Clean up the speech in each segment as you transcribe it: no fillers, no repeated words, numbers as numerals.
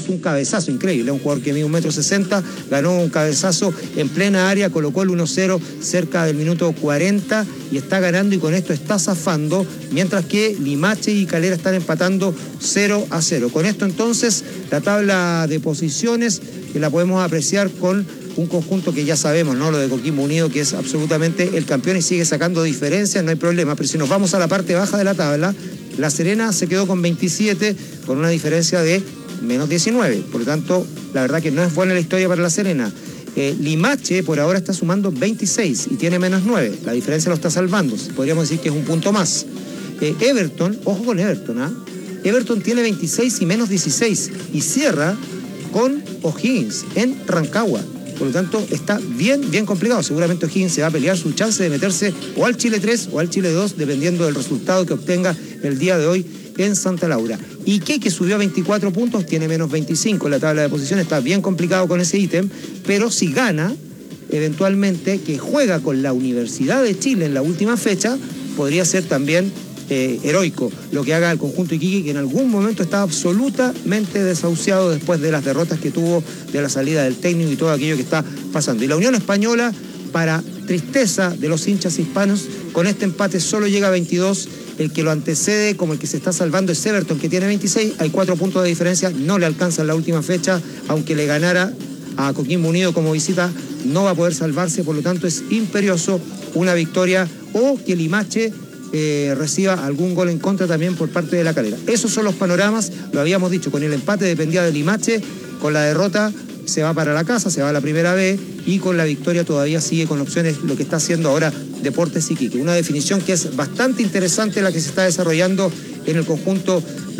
puso un cabezazo increíble, un jugador que mide 1,60 m, ganó un cabezazo en plena área, colocó el 1-0 cerca del minuto 40 y está ganando, y con esto está zafando, mientras que Limache y Calera están empatando 0-0. Con esto entonces la tabla de posiciones que la podemos apreciar con un conjunto que ya sabemos, ¿no? Lo de Coquimbo Unido, que es absolutamente el campeón y sigue sacando diferencias, no hay problema. Pero si nos vamos a la parte baja de la tabla, La Serena se quedó con 27, con una diferencia de menos 19. Por lo tanto, la verdad que no es buena la historia para La Serena. Limache por ahora está sumando 26 y tiene menos 9. La diferencia lo está salvando. Podríamos decir que es un punto más. Everton, ojo con Everton, ¿ah? Everton tiene 26 y menos 16 y cierra con O'Higgins en Rancagua. Por lo tanto, está bien complicado. Seguramente O'Higgins se va a pelear su chance de meterse o al Chile 3 o al Chile 2, dependiendo del resultado que obtenga el día de hoy en Santa Laura. Iquique, que subió a 24 puntos, tiene menos 25 en la tabla de posiciones. Está bien complicado con ese ítem, pero si gana, eventualmente, que juega con la Universidad de Chile en la última fecha, podría ser también heroico lo que haga el conjunto Iquique, que en algún momento estaba absolutamente desahuciado después de las derrotas que tuvo, de la salida del técnico y todo aquello que está pasando. Y la Unión Española, para tristeza de los hinchas hispanos, con este empate solo llega a 22. El que lo antecede como el que se está salvando es Everton, que tiene 26. Hay 4 puntos de diferencia, no le alcanza en la última fecha. Aunque le ganara a Coquimbo Unido como visita, no va a poder salvarse. Por lo tanto, es imperioso una victoria o que Limache reciba algún gol en contra también por parte de La Calera. Esos son los panoramas, lo habíamos dicho, con el empate dependía de Limache, con la derrota se va para la casa, se va a la primera B, y con la victoria todavía sigue con opciones lo que está haciendo ahora Deportes Iquique. Una definición que es bastante interesante la que se está desarrollando en el conjunto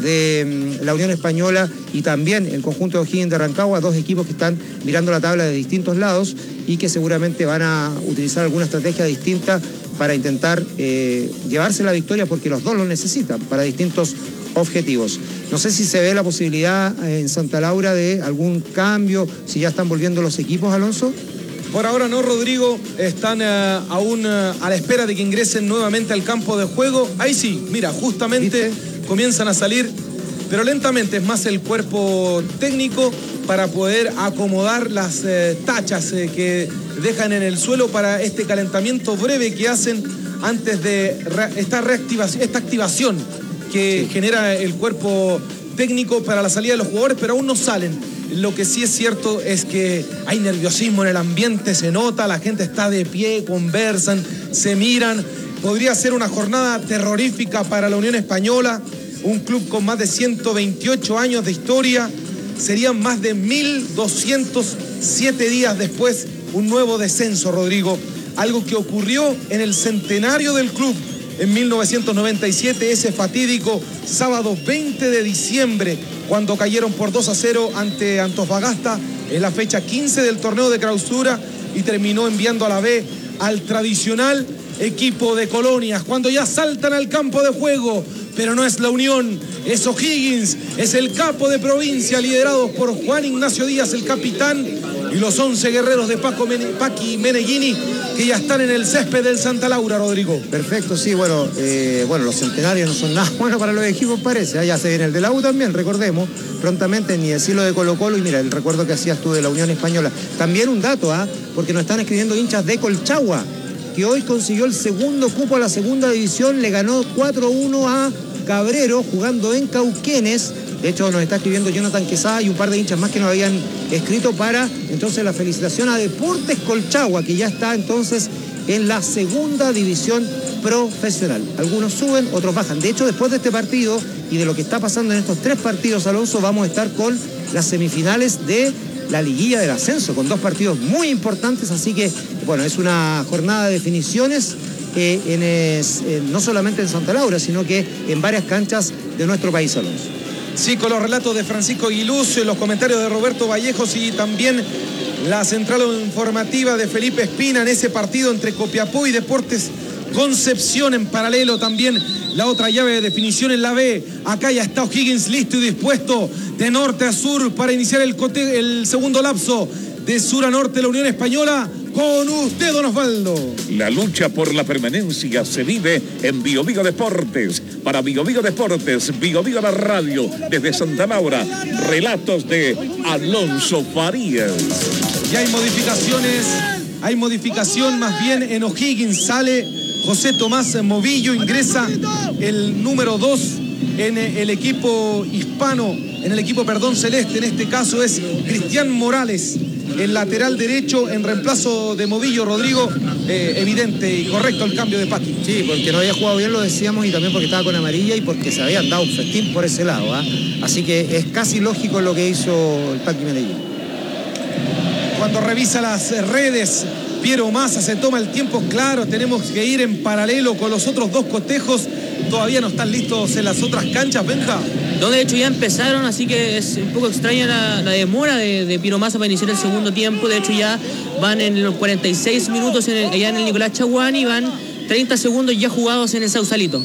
de la Unión Española y también el conjunto de O'Higgins de Rancagua, dos equipos que están mirando la tabla de distintos lados y que seguramente van a utilizar alguna estrategia distinta para intentar llevarse la victoria, porque los dos lo necesitan para distintos objetivos. No sé si se ve la posibilidad en Santa Laura de algún cambio, si ya están volviendo los equipos, Alonso. Por ahora no, Rodrigo, están aún a la espera de que ingresen nuevamente al campo de juego. Ahí sí, mira, justamente comienzan a salir, pero lentamente, es más el cuerpo técnico para poder acomodar las tachas que dejan en el suelo para este calentamiento breve que hacen antes de esta activación que genera el cuerpo técnico para la salida de los jugadores, pero aún no salen. Lo que sí es cierto es que hay nerviosismo en el ambiente, se nota, la gente está de pie, conversan, se miran. Podría ser una jornada terrorífica para la Unión Española, un club con más de 128 años de historia. Serían más de 1.207 días después un nuevo descenso, Rodrigo. Algo que ocurrió en el centenario del club en 1997, ese fatídico sábado 20 de diciembre, cuando cayeron por 2-0 ante Antofagasta en la fecha 15 del torneo de clausura y terminó enviando a la B al tradicional equipo de Colonias, cuando ya saltan al campo de juego. Pero no es la Unión, es O'Higgins, es el capo de provincia, liderados por Juan Ignacio Díaz, el capitán, y los 11 guerreros de Paqui Meneghini, que ya están en el césped del Santa Laura, Rodrigo. Perfecto, sí, bueno, los centenarios no son nada buenos para los equipos, parece. Ya se viene el de la U también, recordemos, prontamente, ni decirlo de Colo-Colo, y mira, el recuerdo que hacías tú de la Unión Española. También un dato, porque nos están escribiendo hinchas de Colchagua, que hoy consiguió el segundo cupo a la segunda división, le ganó 4-1 a Cabrero, jugando en Cauquenes. De hecho, nos está escribiendo Jonathan Quesada y un par de hinchas más que nos habían escrito para, entonces, la felicitación a Deportes Colchagua, que ya está, entonces, en la segunda división profesional. Algunos suben, otros bajan. De hecho, después de este partido y de lo que está pasando en estos 3 partidos, Alonso, vamos a estar con las semifinales de la liguilla del ascenso, con 2 partidos muy importantes, así que, bueno, es una jornada de definiciones no solamente en Santa Laura, sino que en varias canchas de nuestro país, Alonso. Sí, con los relatos de Francisco Aguiluz, los comentarios de Roberto Vallejos y también la central informativa de Felipe Espina en ese partido entre Copiapó y Deportes Concepción. En paralelo también la otra llave de definición en la B. Acá ya está O'Higgins listo y dispuesto de norte a sur para iniciar el segundo lapso. De sur a norte la Unión Española Con usted, don Osvaldo. La lucha por la permanencia se vive en Bio Bio Deportes. Para Bio Bio Deportes, Bio Bio la radio, desde Santa Laura, relatos de Alonso Farías. Y hay modificación más bien en O'Higgins. Sale José Tomás Movillo, ingresa el número 2 en el equipo hispano, en el equipo, celeste. En este caso es Cristian Morales, el lateral derecho, en reemplazo de Movillo. Rodrigo, evidente y correcto el cambio de Paqui. Sí, porque no había jugado bien, lo decíamos, y también porque estaba con amarilla y porque se habían dado un festín por ese lado, ¿eh? Así que es casi lógico lo que hizo el Paqui Medellín. Cuando revisa las redes, Piero Massa se toma el tiempo. Claro, tenemos que ir en paralelo con los otros dos cotejos. Todavía no están listos en las otras canchas, Benja. No, de hecho ya empezaron, así que es un poco extraña la demora de Piero Massa para iniciar el segundo tiempo. De hecho ya van en los 46 minutos allá en el Nicolás Chaguán y van 30 segundos ya jugados en el Sausalito.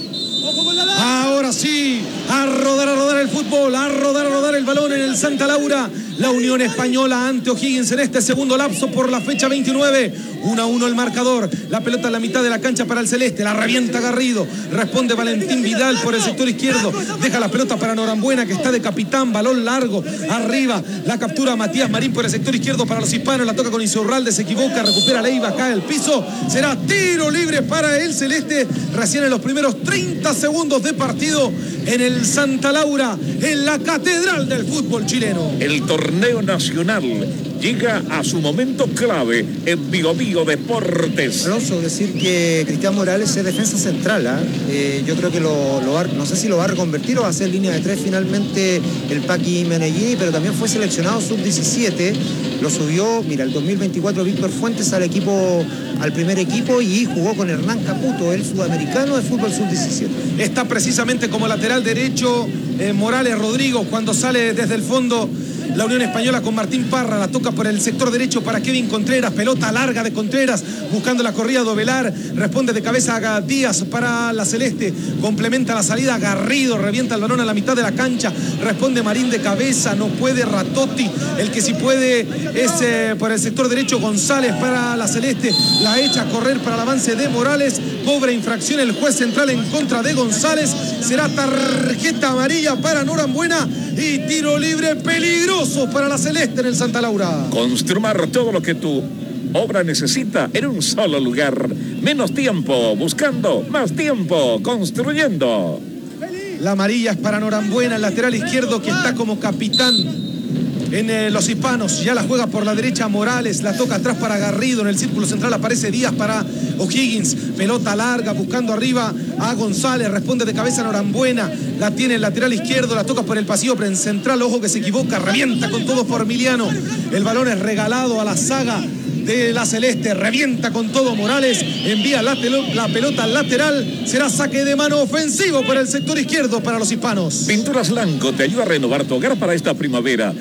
Ahora sí, a rodar el fútbol, a rodar el balón en el Santa Laura. La Unión Española ante O'Higgins en este segundo lapso por la fecha 29. 1-1 el marcador. La pelota en la mitad de la cancha para el celeste. La revienta Garrido. Responde Valentín Vidal por el sector izquierdo. Deja la pelota para Norambuena, que está de capitán. Balón largo. Arriba. La captura Matías Marín por el sector izquierdo para los hispanos. La toca con Insaurralde. Se equivoca. Recupera Leiva. Cae al piso. Será tiro libre para el celeste. Recién en los primeros 30 segundos de partido en el Santa Laura, en la catedral del fútbol chileno. El torneo nacional llega a su momento clave en Bio Bio Deportes. Alonso, decir que Cristian Morales es defensa central, ¿eh? Yo creo que no sé si lo va a reconvertir o va a hacer línea de 3 finalmente el Paqui Medellín, pero también fue seleccionado sub-17. Lo subió, mira, el 2024 Víctor Fuentes al primer equipo y jugó con Hernán Caputo, el sudamericano de fútbol sub-17. Está precisamente como lateral derecho Morales Rodrigo cuando sale desde el fondo la Unión Española con Martín Parra. La toca por el sector derecho para Kevin Contreras. Pelota larga de Contreras buscando la corrida de Ovelar. Responde de cabeza a Díaz para la celeste. Complementa la salida Garrido. Revienta el balón a la mitad de la cancha. Responde Marín de cabeza. No puede Ratotti. El que sí puede es por el sector derecho González para la celeste. La echa a correr para el avance de Morales. Pobre infracción el juez central en contra de González. Será tarjeta amarilla para Norambuena y tiro libre peligroso para la celeste en el Santa Laura. Construir todo lo que tu obra necesita en un solo lugar. Menos tiempo buscando, más tiempo construyendo. La amarilla es para Norambuena, el lateral izquierdo que está como capitán en los hispanos. Ya la juega por la derecha Morales, la toca atrás para Garrido. En el círculo central aparece Díaz para O'Higgins. Pelota larga buscando arriba a González. Responde de cabeza Norambuena. La tiene el lateral izquierdo, la toca por el pasillo pero en central. Ojo que se equivoca, revienta con todo Formiliano. El balón es regalado a la saga de la celeste. Revienta con todo Morales. Envía la pelota al lateral. Será saque de mano ofensivo por el sector izquierdo para los hispanos. Pinturas Lanco te ayuda a renovar tu hogar para esta primavera.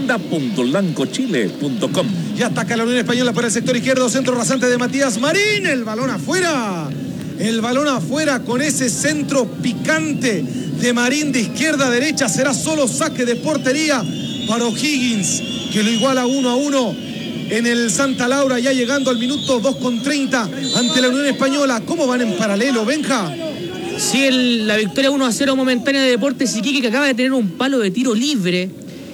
Tienda.lancochile.com. Ya ataca la Unión Española por el sector izquierdo. Centro rasante de Matías Marín. El balón afuera. El balón afuera con ese centro picante de Marín de izquierda a derecha. Será solo saque de portería para O'Higgins, que lo iguala 1-1 en el Santa Laura, ya llegando al minuto 2:30 ante la Unión Española. ¿Cómo van en paralelo, Benja? Sí, la victoria 1-0 momentánea de Deportes Iquique, que acaba de tener un palo de tiro libre.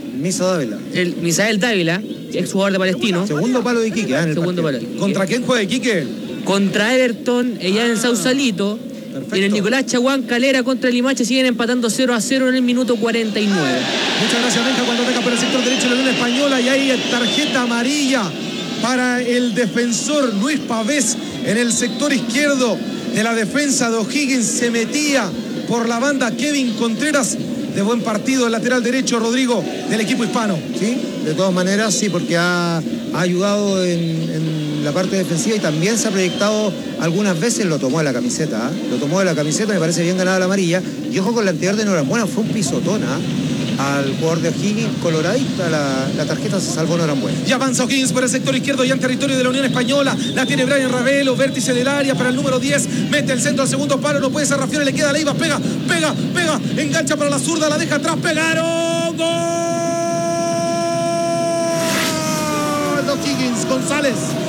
El Misael Dávila, exjugador de Palestino. Segundo palo de Iquique. Segundo palo. ¿Contra quién juega Iquique? Contra Everton, allá en Sausalito. Perfecto. Y en el Nicolás Chaguán Calera contra Limache siguen empatando 0-0 en el minuto 49. Muchas gracias, Benja. Cuando ataca por el sector derecho de la Unión Española y hay tarjeta amarilla para el defensor Luis Pavés en el sector izquierdo de la defensa de O'Higgins. Se metía por la banda Kevin Contreras. De buen partido el lateral derecho, Rodrigo, del equipo hispano. Sí, de todas maneras, sí, porque ha ayudado en la parte defensiva y también se ha proyectado algunas veces. Lo tomó de la camiseta, lo tomó de la camiseta, me parece bien ganada la amarilla. Y ojo con la anterior de Norambuena, fue un pisotón al jugador de O'Higgins, coloradita, la tarjeta se salvó Norambuena. Ya avanza O'Higgins por el sector izquierdo, ya en territorio de la Unión Española. La tiene Brian Ravelo, vértice del área para el número 10. Mete el centro al segundo palo, no puede ser Rafione, le queda Leiva, pega. Engancha para la zurda, la deja atrás, pegaron. ¡Gol! O'Higgins, González. ¡Gol!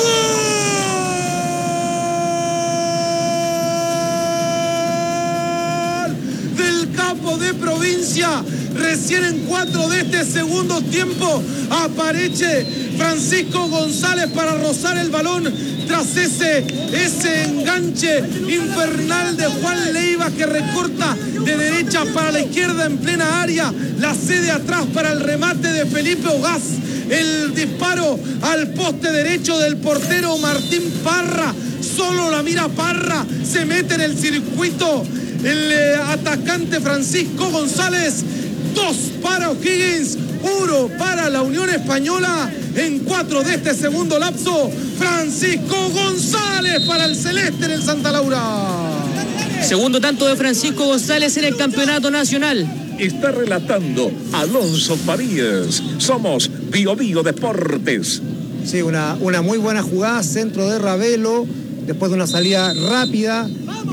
Del capo de provincia. Recién en 4 de este segundo tiempo aparece Francisco González para rozar el balón tras ese enganche infernal de Juan Leiva, que recorta de derecha para la izquierda en plena área, la cede atrás para el remate de Felipe Ogaz. El disparo al poste derecho del portero Martín Parra. Solo la mira Parra, se mete en el circuito el atacante Francisco González. 2 para O'Higgins, 1 para la Unión Española. En 4 de este segundo lapso, Francisco González para el celeste en el Santa Laura. Segundo tanto de Francisco González en el campeonato nacional. Está relatando Alonso Farías. Somos Bio Bio Deportes. Sí, una muy buena jugada, centro de Ravelo, después de una salida rápida,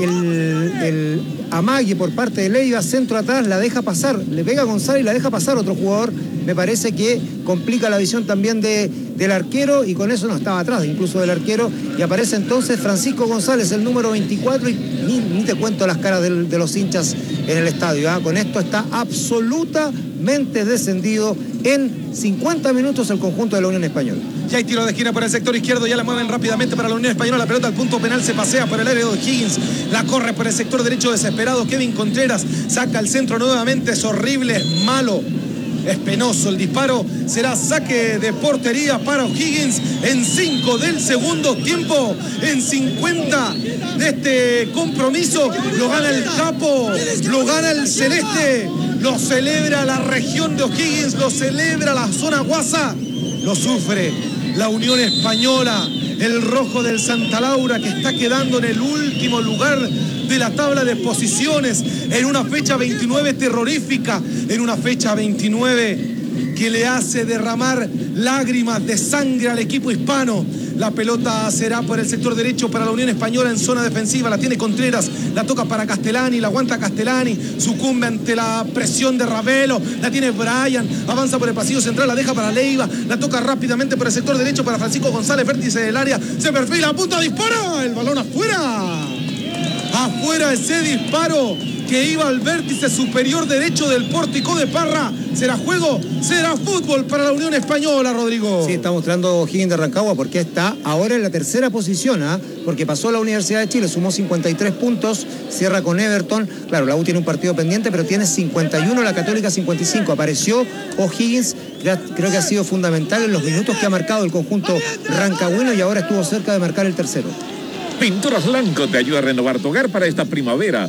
el amague por parte de Leiva, centro atrás, la deja pasar, le pega a González y la deja pasar otro jugador. Me parece que complica la visión también del arquero, y con eso no estaba atrás incluso del arquero, y aparece entonces Francisco González, el número 24, y ni te cuento las caras de los hinchas en el estadio, ¿eh? Con esto está absolutamente descendido en 50 minutos el conjunto de la Unión Española. Ya hay tiro de esquina por el sector izquierdo, ya la mueven rápidamente para la Unión Española, la pelota al punto penal, se pasea por el área de O'Higgins, la corre por el sector derecho desesperado Kevin Contreras, saca el centro nuevamente, es horrible, es malo, es penoso el disparo, será saque de portería para O'Higgins en 5 del segundo tiempo. En 50 de este compromiso lo gana el capo, lo gana el celeste, lo celebra la región de O'Higgins, lo celebra la zona Guasa, lo sufre la Unión Española, el rojo del Santa Laura, que está quedando en el último lugar de la tabla de posiciones, en una fecha 29 terrorífica, en una fecha 29 que le hace derramar lágrimas de sangre al equipo hispano. La pelota será por el sector derecho para la Unión Española en zona defensiva, la tiene Contreras, la toca para Castellani, la aguanta Castellani, sucumbe ante la presión de Ravelo, la tiene Brian, avanza por el pasillo central, la deja para Leiva, la toca rápidamente por el sector derecho para Francisco González, vértice del área, se perfila, apunta, dispara, el balón afuera. Afuera ese disparo que iba al vértice superior derecho del pórtico de Parra. ¿Será juego? ¿Será fútbol para la Unión Española, Rodrigo? Sí, está mostrando O'Higgins de Rancagua porque está ahora en la tercera posición, ¿eh? Porque pasó a la Universidad de Chile, sumó 53 puntos, cierra con Everton. Claro, la U tiene un partido pendiente, pero tiene 51, la Católica 55. Apareció O'Higgins, creo que ha sido fundamental en los minutos que ha marcado el conjunto rancagüino, y ahora estuvo cerca de marcar el tercero. Pinturas Lanco te ayuda a renovar tu hogar para esta primavera.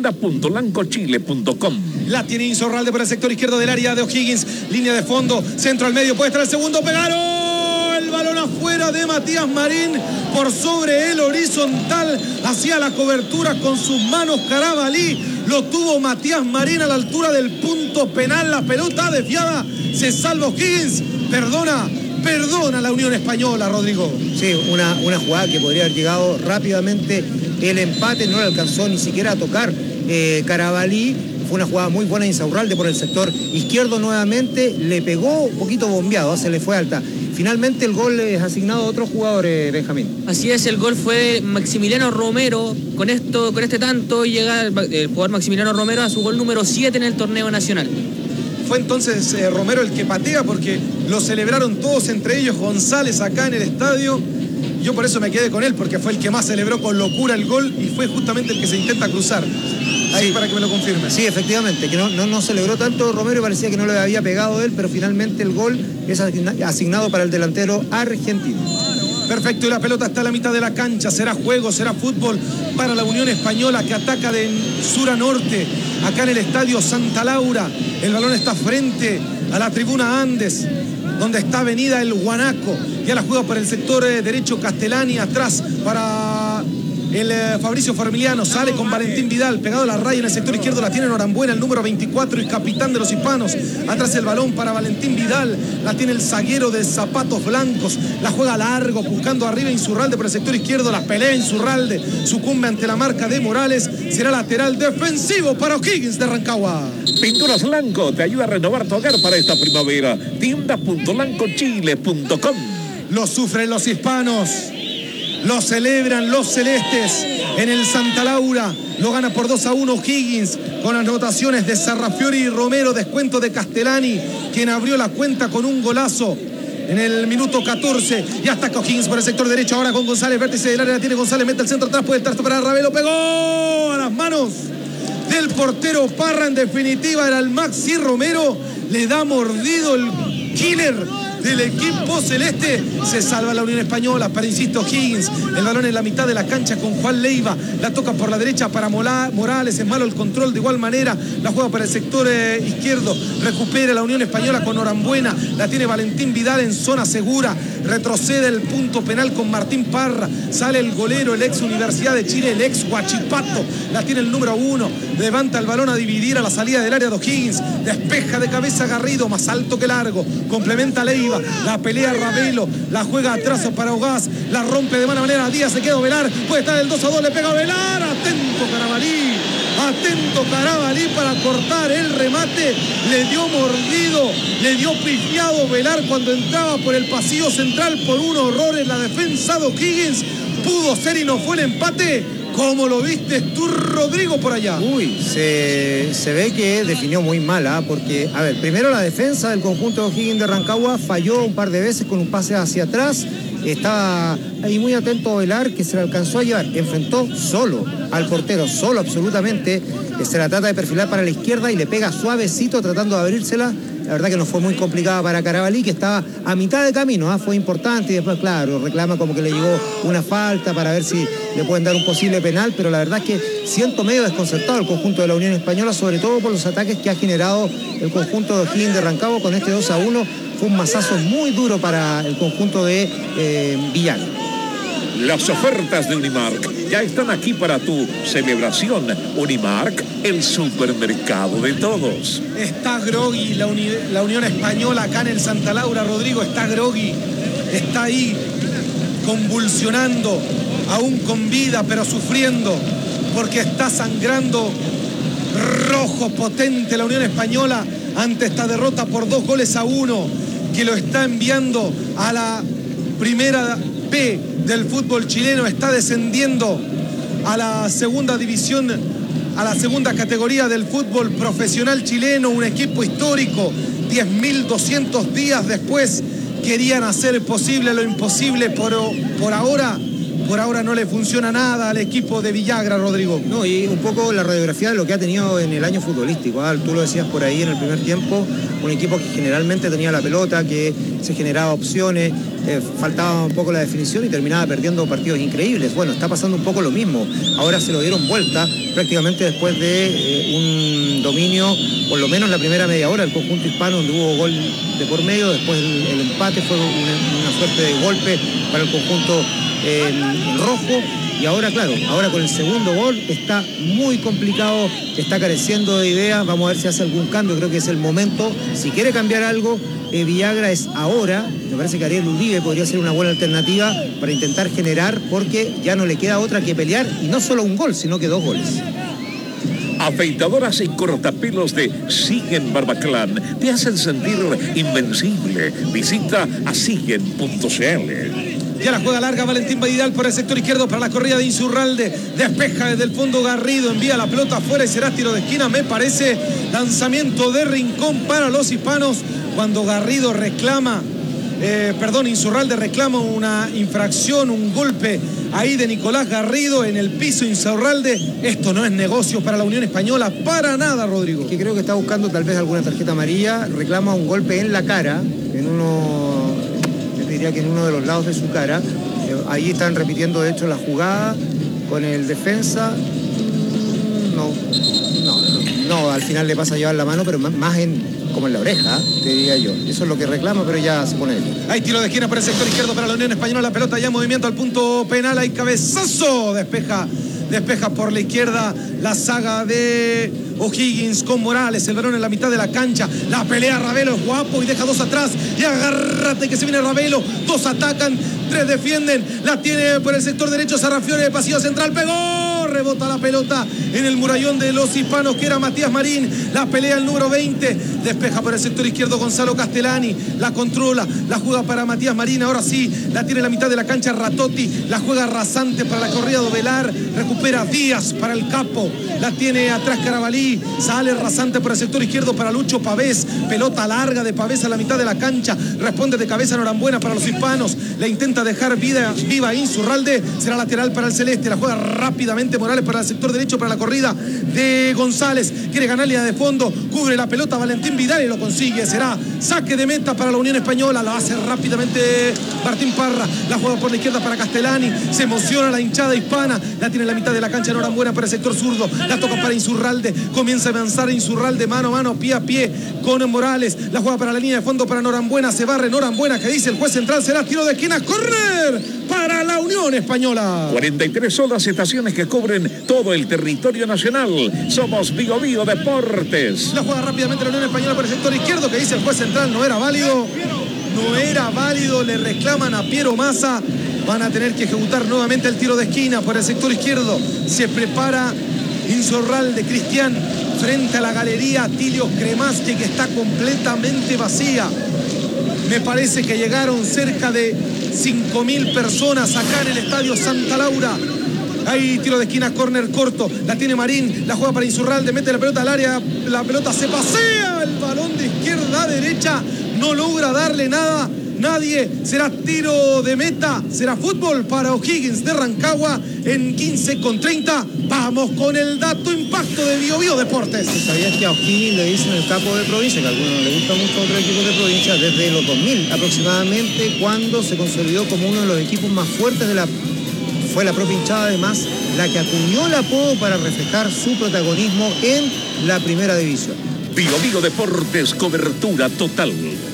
Tienda.lancochile.com. La tiene Insorralde por el sector izquierdo del área de O'Higgins. Línea de fondo, centro al medio, puede estar el segundo, pegaron. El balón afuera de Matías Marín, por sobre el horizontal, hacia la cobertura con sus manos Carabalí. Lo tuvo Matías Marín a la altura del punto penal. La pelota desviada, se salva O'Higgins. Perdona la Unión Española, Rodrigo. Sí, una jugada que podría haber llegado rápidamente. El empate no le alcanzó ni siquiera a tocar Carabalí. Fue una jugada muy buena de Insaurralde por el sector izquierdo nuevamente. Le pegó un poquito bombeado, se le fue alta. Finalmente el gol es asignado a otro jugador, Benjamín. Así es, el gol fue de Maximiliano Romero. Con este tanto llega el jugador Maximiliano Romero a su gol número 7 en el torneo nacional. Fue entonces Romero el que patea, porque lo celebraron todos, entre ellos González acá en el estadio. Yo por eso me quedé con él, porque fue el que más celebró con locura el gol y fue justamente el que se intenta cruzar. Ahí sí, para que me lo confirme. Sí, efectivamente, que no celebró tanto Romero, parecía que no le había pegado él, pero finalmente el gol es asignado para el delantero argentino. Perfecto, y la pelota está a la mitad de la cancha. Será juego, será fútbol para la Unión Española, que ataca de sur a norte, acá en el estadio Santa Laura. El balón está frente a la tribuna Andes, donde está Avenida El Guanaco. Ya la juega por el sector derecho Castellani, atrás para el Fabricio Formiliano, sale con Valentín Vidal, pegado a la raya en el sector izquierdo, la tiene Norambuena, el número 24 y capitán de los hispanos. Atrás el balón para Valentín Vidal, la tiene el zaguero de zapatos blancos, la juega largo, buscando arriba Insurralde por el sector izquierdo, la pelea Insurralde, sucumbe ante la marca de Morales, será lateral defensivo para O'Higgins de Rancagua. Pinturas Lanco te ayuda a renovar tu hogar para esta primavera. Tienda.lancochile.com. lo sufren los hispanos. Lo celebran los celestes en el Santa Laura. Lo gana por 2-1 Higgins con anotaciones de Sarrafiori y Romero. Descuento de Castellani, quien abrió la cuenta con un golazo en el minuto 14. Y hasta Higgins por el sector derecho. Ahora con González, vértice del área, la tiene González, mete el centro atrás, puede el trasto para Ravelo. Pegó a las manos del portero Parra. En definitiva era el Maxi Romero. Le da mordido el killer del equipo celeste. Se salva la Unión Española, pero insisto, Higgins, el balón en la mitad de la cancha con Juan Leiva, la toca por la derecha para Morales, es malo el control de igual manera, la juega para el sector izquierdo, recupera la Unión Española con Orambuena, la tiene Valentín Vidal en zona segura, retrocede el punto penal con Martín Parra, sale el golero, el ex Universidad de Chile, el ex Huachipato, la tiene el número 1, levanta el balón a dividir a la salida del área de O'Higgins, despeja de cabeza Garrido, más alto que largo, complementa Leiva, la pelea Ravelo, la juega atrás para Ogaz, la rompe de mala manera, Díaz se queda Velar, puede estar el 2-2, le pega a Velar, atento Carabalí para cortar el remate, le dio mordido, le dio pifiado Velar cuando entraba por el pasillo central por un horror en la defensa de O'Higgins, pudo ser y no fue el empate. ¿Cómo lo viste tú, Rodrigo, por allá? Uy, se ve que definió muy mal, porque, a ver, primero la defensa del conjunto de O'Higgins de Rancagua falló un par de veces con un pase hacia atrás. Estaba ahí muy atento a Velar, que se le alcanzó a llevar. Enfrentó solo al portero, solo absolutamente. Se la trata de perfilar para la izquierda y le pega suavecito tratando de abrírsela. La verdad que no fue muy complicada para Carabalí, que estaba a mitad de camino, fue importante, y después, claro, reclama como que le llegó una falta para ver si le pueden dar un posible penal, pero la verdad es que siento medio desconcertado el conjunto de la Unión Española, sobre todo por los ataques que ha generado el conjunto de O'Higgins de Rancagua con este 2-1. Fue un mazazo muy duro para el conjunto de Villagra. Las ofertas de Unimark ya están aquí para tu celebración. Unimark, el supermercado de todos. Está groggy la Unión Española acá en el Santa Laura, Rodrigo, está groggy. Está ahí convulsionando, aún con vida, pero sufriendo, porque está sangrando rojo potente la Unión Española ante esta derrota por 2-1, que lo está enviando a la primera B del fútbol chileno, está descendiendo a la segunda división, a la segunda categoría del fútbol profesional chileno, un equipo histórico. 10.200 días después querían hacer posible lo imposible, pero por ahora no le funciona nada al equipo de Villagra, Rodrigo. No, y un poco la radiografía de lo que ha tenido en el año futbolístico. Tú lo decías por ahí en el primer tiempo, un equipo que generalmente tenía la pelota, que se generaba opciones, faltaba un poco la definición y terminaba perdiendo partidos increíbles. Bueno, está pasando un poco lo mismo. Ahora se lo dieron vuelta prácticamente después de un dominio, por lo menos la primera media hora, el conjunto hispano, donde hubo gol de por medio. Después el empate fue una suerte de golpe para el conjunto rojo. Y ahora, claro, ahora con el segundo gol está muy complicado, está careciendo de ideas. Vamos a ver si hace algún cambio, creo que es el momento. Si quiere cambiar algo, Villagra, es ahora. Me parece que Ariel Uribe podría ser una buena alternativa para intentar generar, porque ya no le queda otra que pelear, y no solo un gol, sino que 2 goles. Afeitadoras y cortapelos de Siguen Barbaclan te hacen sentir invencible. Visita a siguen.cl. Ya la juega larga Valentín Vidal por el sector izquierdo para la corrida de Insurralde. Despeja desde el fondo Garrido, envía la pelota afuera y será tiro de esquina, me parece. Lanzamiento de Rincón para los hispanos cuando Garrido reclama, Insurralde reclama una infracción, un golpe ahí de Nicolás Garrido en el piso. Insurralde, esto no es negocio para la Unión Española, para nada, Rodrigo. Que creo que está buscando tal vez alguna tarjeta amarilla, reclama un golpe en la cara, diría que en uno de los lados de su cara. Ahí están repitiendo de hecho la jugada con el defensa. No, al final le pasa a llevar la mano, pero más como en la oreja, te diría yo. Eso es lo que reclama, pero ya se pone bien. Hay tiro de esquina para el sector izquierdo para la Unión Española, la pelota ya en movimiento al punto penal, hay cabezazo, despeja por la izquierda la saga de O'Higgins con Morales, el balón en la mitad de la cancha, la pelea Ravelo, es guapo y deja 2 atrás, y agárrate que se viene Ravelo, 2 atacan, 3 defienden, la tiene por el sector derecho Sarrafiori, de pasillo central, pegó, rebota la pelota en el murallón de los hispanos, que era Matías Marín. La pelea el número 20, despeja por el sector izquierdo Gonzalo Castellani, la controla, la juega para Matías Marín. Ahora sí, la tiene en la mitad de la cancha Ratotti, la juega rasante para la corrida de Ovelar, recupera Díaz para el capo, la tiene atrás Carabalí, sale rasante por el sector izquierdo para Lucho Pavés, pelota larga de Pavés a la mitad de la cancha, responde de cabeza Norambuena para los hispanos, le intenta dejar viva Insurralde, será lateral para el celeste, la juega rápidamente Morales para el sector derecho para la corrida de González, quiere ganarle de fondo, cubre la pelota Valentín Vidal y lo consigue, será saque de meta para la Unión Española, la hace rápidamente Martín Parra, la juega por la izquierda para Castellani, se emociona la hinchada hispana, la tiene en la mitad de la cancha Norambuena para el sector zurdo, la toca para Insurralde, comienza a avanzar Insurralde mano a mano, pie a pie con Morales, la juega para la línea de fondo para Norambuena, se barre Norambuena, que dice el juez central, será tiro de esquina, córner para la Unión Española. 43 son las estaciones que cubren todo el territorio nacional. Somos Vigo Vigo Deportes. La juega rápidamente la Unión Española por el sector izquierdo, que dice el juez central, no era válido, le reclaman a Piero Massa, van a tener que ejecutar nuevamente el tiro de esquina por el sector izquierdo, se prepara Insurralde Cristian frente a la galería Tilio Cremasque, que está completamente vacía. Me parece que llegaron cerca de 5.000 personas acá en el estadio Santa Laura. Hay tiro de esquina, córner corto, la tiene Marín, la juega para Insurralde, mete la pelota al área, la pelota se pasea, el balón de izquierda a derecha, no logra darle nada, nadie, será tiro de meta, será fútbol para O'Higgins de Rancagua en 15:30. Vamos con el dato impacto de Bio Bio Deportes. ¿Sabías que a O'Higgins le dicen el capo de provincia? Que a algunos les gusta mucho otros equipos de provincia, desde los 2000 aproximadamente, cuando se consolidó como uno de los equipos más fuertes de la... Fue la propia hinchada, además, la que acuñó el apodo para reflejar su protagonismo en la primera división. Vigo Vigo Deportes, cobertura total.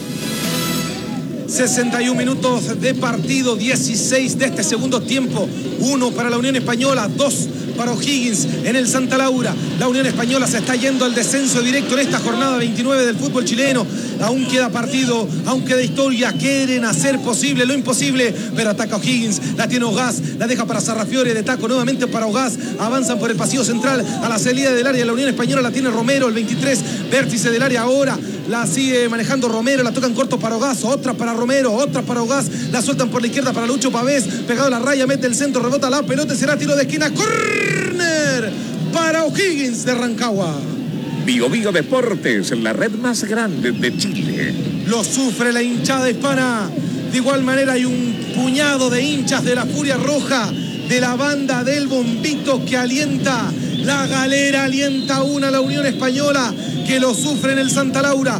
61 minutos de partido, 16 de este segundo tiempo, 1 para la Unión Española, 2 para O'Higgins en el Santa Laura. La Unión Española se está yendo al descenso directo en esta jornada 29 del fútbol chileno. Aún queda partido, aún queda historia, quieren hacer posible lo imposible, pero ataca O'Higgins, la tiene Ogaz, la deja para Sarrafiore, de taco nuevamente para Ogaz, avanzan por el pasillo central a la salida del área de la Unión Española, la tiene Romero, el 23, vértice del área ahora, la sigue manejando Romero, la tocan corto para Ogaz, otra para Romero, otra para Ogaz, la sueltan por la izquierda para Lucho Pavés, pegado a la raya, mete el centro, rebota la pelota, será tiro de esquina, córner para O'Higgins de Rancagua. Vigo Vigo Deportes, la red más grande de Chile. Lo sufre la hinchada hispana. De igual manera hay un puñado de hinchas de la Furia Roja, de la banda del Bombito, que alienta. La Galera alienta aún a la Unión Española, que lo sufre en el Santa Laura.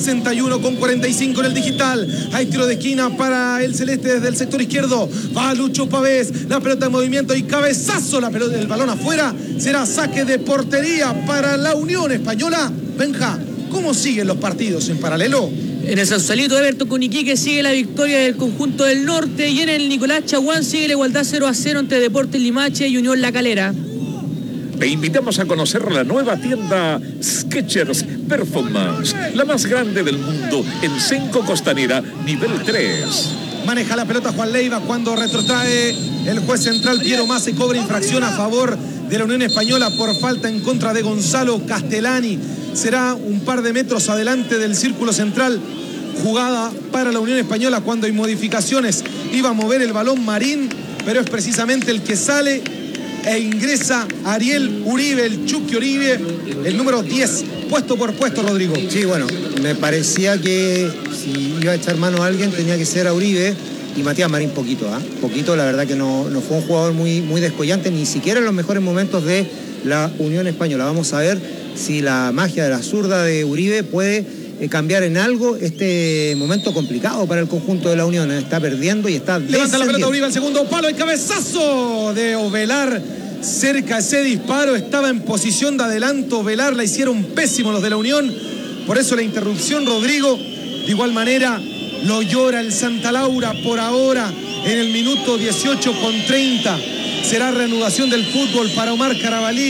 61:45 en el digital. Hay tiro de esquina para el celeste desde el sector izquierdo. Va Lucho Pavés, la pelota en movimiento y cabezazo, la pelota del balón afuera. Será saque de portería para la Unión Española. Benja, ¿cómo siguen los partidos en paralelo? En el Sausalito, Everton con Iquique sigue la victoria del conjunto del norte, y en el Nicolás Chaguán sigue la igualdad 0-0 entre Deportes Limache y Unión La Calera. Te invitamos a conocer la nueva tienda Skechers Performance, la más grande del mundo en Senco Costanera, nivel 3. Maneja la pelota Juan Leiva cuando retrotrae el juez central Piero Massa y cobra infracción a favor de la Unión Española por falta en contra de Gonzalo Castellani. Será un par de metros adelante del círculo central. Jugada para la Unión Española cuando hay modificaciones. Iba a mover el balón Marín, pero es precisamente el que sale e ingresa Ariel Uribe, el Chucky Uribe, el número 10, puesto por puesto, Rodrigo. Sí, bueno, me parecía que si iba a echar mano a alguien tenía que ser a Uribe, y Matías Marín poquito, poquito, la verdad que no fue un jugador muy descollante, ni siquiera en los mejores momentos de la Unión Española. Vamos a ver si la magia de la zurda de Uribe puede cambiar en algo este momento complicado para el conjunto de la Unión. Está perdiendo y está descendiendo. Levanta la pelota Uribe al segundo palo, el cabezazo de Ovelar. Cerca ese disparo, estaba en posición de adelanto Ovelar, la hicieron pésimo los de la Unión. Por eso la interrupción, Rodrigo. De igual manera lo llora el Santa Laura por ahora en el minuto 18:30. Será reanudación del fútbol para Omar Carabalí.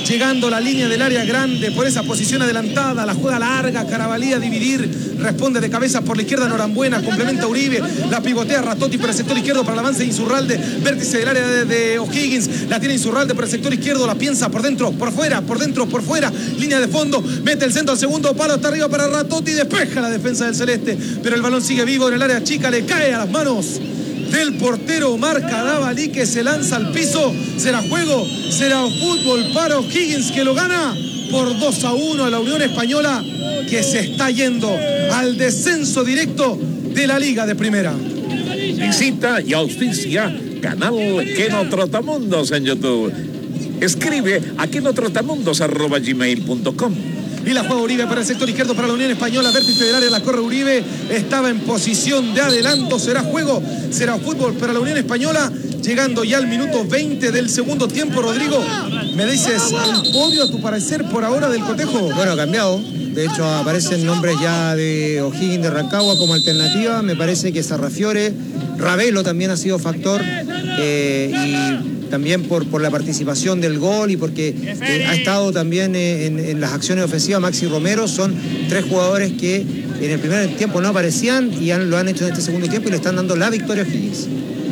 llegando a la línea del área grande por esa posición adelantada, la juega larga, Carabalí a dividir, responde de cabeza por la izquierda Norambuena, complementa Uribe, la pivotea Ratotti por el sector izquierdo para el avance de Insurralde, vértice del área de O'Higgins, la tiene Insurralde por el sector izquierdo, la piensa por dentro, por fuera, por dentro, por fuera, línea de fondo, mete el centro al segundo palo, hasta arriba para Ratotti, despeja la defensa del celeste, pero el balón sigue vivo en el área chica, le cae a las manos del portero Omar Carabalí, que se lanza al piso. Será juego, será fútbol para O'Higgins, que lo gana por 2-1 a la Unión Española, que se está yendo al descenso directo de la Liga de Primera. Visita y auspicia canal Keno Trotamundos en YouTube. Escribe a kenotrotamundos@gmail.com. Y la juega Uribe para el sector izquierdo para la Unión Española, vértice del área, la corre Uribe, estaba en posición de adelanto, será juego, será fútbol para la Unión Española, llegando ya al minuto 20 del segundo tiempo. Rodrigo, me dices el podio a tu parecer por ahora del cotejo. Bueno, ha cambiado. De hecho, aparecen nombres ya de O'Higgins de Rancagua como alternativa. Me parece que Sarrafiore, Ravelo también ha sido factor, y también por la participación del gol y porque ha estado también en las acciones ofensivas. Maxi Romero, son tres jugadores que en el primer tiempo no aparecían y lo han hecho en este segundo tiempo y le están dando la victoria a O'Higgins.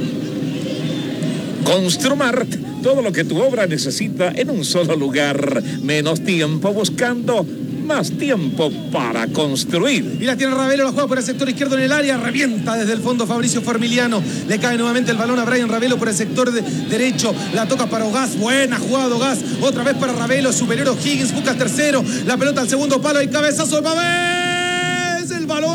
Construmart, todo lo que tu obra necesita en un solo lugar. Menos tiempo buscando, más tiempo para construir. Y la tiene Ravelo, la juega por el sector izquierdo en el área, revienta desde el fondo Fabricio Formiliano, le cae nuevamente el balón a Brian Ravelo por el sector derecho, la toca para Ogaz, buena jugada Ogaz, otra vez para Ravelo, superior O'Higgins, busca el tercero, la pelota al segundo palo y cabezazo de Pavés,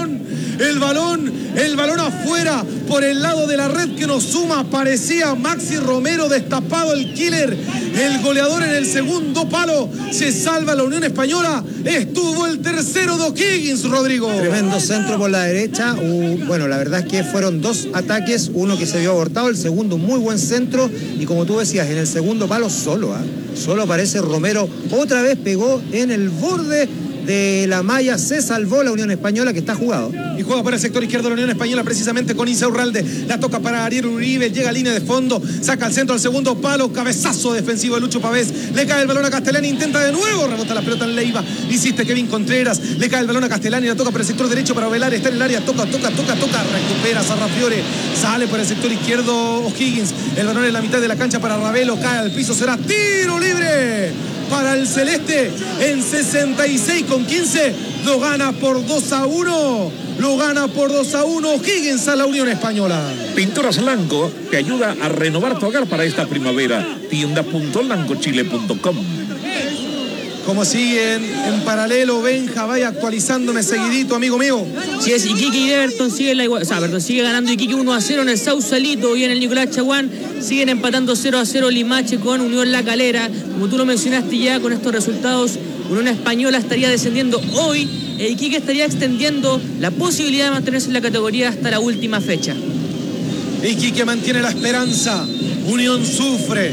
el balón afuera por el lado de la red que nos suma, parecía Maxi Romero destapado, el killer, el goleador en el segundo palo, se salva la Unión Española, estuvo el tercero de O'Higgins, Rodrigo. Tremendo centro por la derecha, bueno, la verdad es que fueron dos ataques, uno que se vio abortado, el segundo muy buen centro y como tú decías, en el segundo palo solo aparece Romero, otra vez pegó en el borde de la malla, se salvó la Unión Española, que está jugado. Y juega para el sector izquierdo de la Unión Española, precisamente con Insaurralde, la toca para Ariel Uribe, llega a línea de fondo, saca al centro al segundo palo, cabezazo defensivo de Lucho Pavés, le cae el balón a Castellani, intenta de nuevo, rebota la pelota en Leiva, insiste Kevin Contreras, le cae el balón a Castellani, la toca por el sector derecho para Velar, está en el área, toca, recupera Sarrafiore, sale por el sector izquierdo O'Higgins, el balón en la mitad de la cancha para Ravelo, cae al piso, será tiro libre para el celeste en 66:15, lo gana por 2-1, O'Higgins a la Unión Española. Pinturas Lanco te ayuda a renovar tu hogar para esta primavera. tienda.lancochile.com. Como siguen en paralelo, Benja, vaya actualizándome seguidito, amigo mío. Sí, es Iquique y Everton sigue ganando Iquique 1-0 en el Sausalito y en el Nicolás Chaguán siguen empatando 0-0 Limache con Unión La Calera. Como tú lo mencionaste ya, con estos resultados Unión Española estaría descendiendo hoy e Iquique estaría extendiendo la posibilidad de mantenerse en la categoría hasta la última fecha. Iquique mantiene la esperanza, Unión sufre,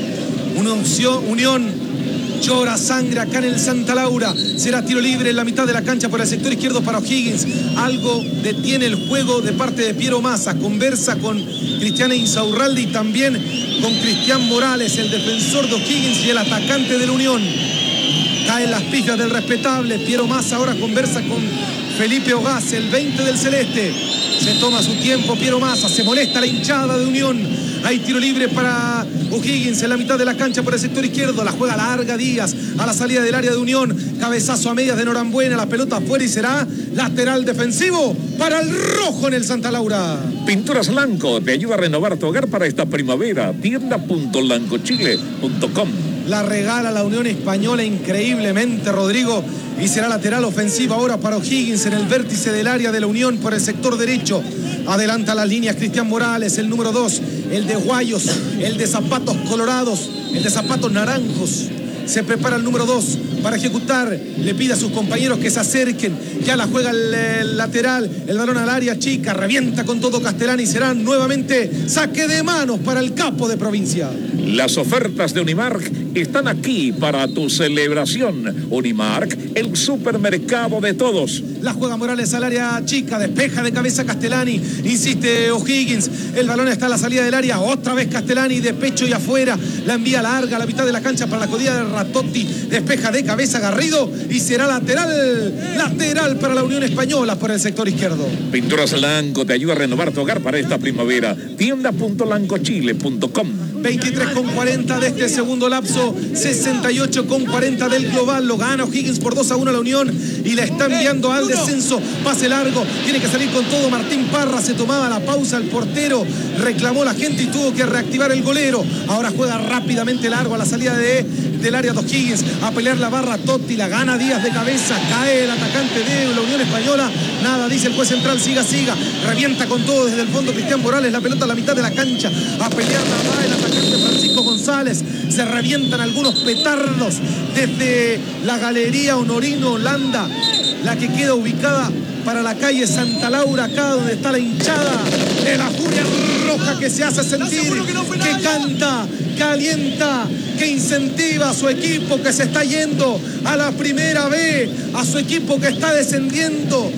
Unión llora sangre acá en el Santa Laura. Será tiro libre en la mitad de la cancha por el sector izquierdo para O'Higgins. Algo detiene el juego de parte de Piero Massa. Conversa con Cristian Insaurralde y también con Cristian Morales, el defensor de O'Higgins y el atacante de la Unión. Caen las pifias del respetable. Piero Massa ahora conversa con Felipe Ogaz, el 20 del Celeste. Se toma su tiempo Piero Massa, se molesta la hinchada de Unión. Hay tiro libre para O'Higgins en la mitad de la cancha por el sector izquierdo. La juega larga Díaz a la salida del área de Unión. Cabezazo a medias de Norambuena. La pelota afuera y será lateral defensivo para el rojo en el Santa Laura. Pinturas Lanco te ayuda a renovar tu hogar para esta primavera. tienda.lancochile.com. La regala la Unión Española increíblemente, Rodrigo. Y será lateral ofensivo ahora para O'Higgins en el vértice del área de la Unión por el sector derecho. Adelanta las líneas Cristian Morales, el número 2, el de Guayos, el de zapatos colorados, el de zapatos naranjos. Se prepara el número 2 para ejecutar. Le pide a sus compañeros que se acerquen. Ya la juega el lateral. El balón al área chica. Revienta con todo Castellani y será nuevamente saque de manos para el capo de provincia. Las ofertas de Unimark están aquí para tu celebración. Unimark, el supermercado de todos. La juega Morales al área chica, despeja de cabeza Castellani, insiste O'Higgins, el balón está a la salida del área, otra vez Castellani de pecho y afuera, la envía larga a la mitad de la cancha para la jodida de Ratotti, despeja de cabeza Garrido y será lateral para la Unión Española por el sector izquierdo. Pinturas Lanco te ayuda a renovar tu hogar para esta primavera. Tienda.lancochile.com. 23,40 de este segundo lapso, 68,40 del global. Lo gana O'Higgins por 2-1 a la Unión y la está enviando al descenso. Pase largo, tiene que salir con todo Martín Parra, se tomaba la pausa el portero, reclamó la gente y tuvo que reactivar el golero. Ahora juega rápidamente largo a la salida del área de O'Higgins, a pelear la barra Totti, la gana Díaz de cabeza, cae el atacante de la Unión Española. Nada, dice el juez central, siga, revienta con todo desde el fondo Cristian Morales, la pelota a la mitad de la cancha, a pelearla va el atacante Francisco González, se revientan algunos petardos desde la galería Honorino Holanda, la que queda ubicada para la calle Santa Laura, acá donde está la hinchada de la Furia Roja, que se hace sentir, que canta, que alienta, que incentiva a su equipo que se está yendo a la primera B, a su equipo que está descendiendo,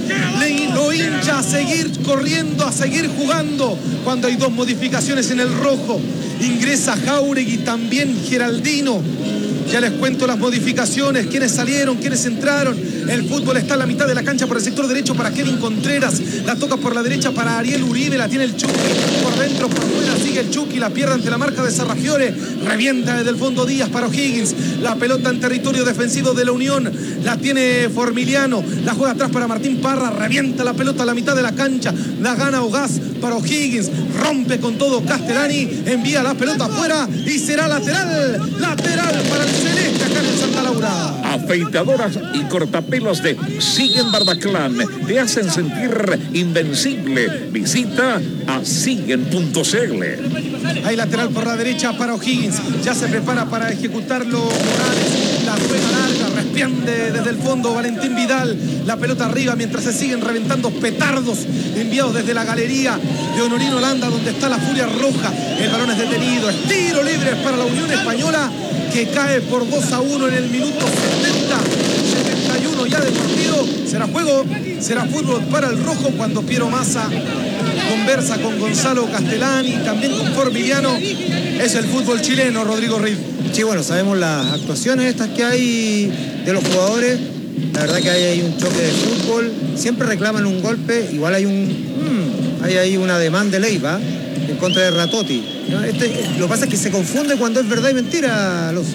lo hincha a seguir corriendo, a seguir jugando. Cuando hay dos modificaciones en el rojo, ingresa Jáuregui, también Geraldino. Ya les cuento las modificaciones, quiénes salieron, quiénes entraron. El fútbol está en la mitad de la cancha por el sector derecho para Kevin Contreras. La toca por la derecha para Ariel Uribe, la tiene el Chucky. Por dentro, por fuera, sigue el Chucky, la pierde ante la marca de Sarrafiore. Revienta desde el fondo Díaz para O'Higgins. La pelota en territorio defensivo de la Unión. La tiene Formiliano, la juega atrás para Martín Parra. Revienta la pelota a la mitad de la cancha. La gana Ogaz para O'Higgins. Rompe con todo Castellani. Envía la pelota afuera y será lateral para el celeste acá en el Santa Laura. Afeitadoras y cortapelos de Siguen Barbaclan te hacen sentir invencible. Visita a siguen.cl. Hay lateral por la derecha para O'Higgins. Ya se prepara para ejecutarlo Morales. La juega larga, respiende desde el fondo Valentín Vidal. La pelota arriba mientras se siguen reventando petardos enviados desde la galería de Honorino Holanda, donde está la Furia Roja. El balón es detenido. Es tiro libre para la Unión Española, que cae por 2-1 en el minuto 71 ya del partido. Será juego, será fútbol para el rojo cuando Piero Massa conversa con Gonzalo Castellani, también con Formiliano. Es el fútbol chileno, Rodrigo Riz. Sí, bueno, sabemos las actuaciones estas que hay de los jugadores. La verdad que hay un choque de fútbol. Siempre reclaman un golpe. Igual hay hay una demanda de Leiva en contra de Ratotti. ¿No? Lo que pasa es que se confunde cuando es verdad y mentira, Alonso.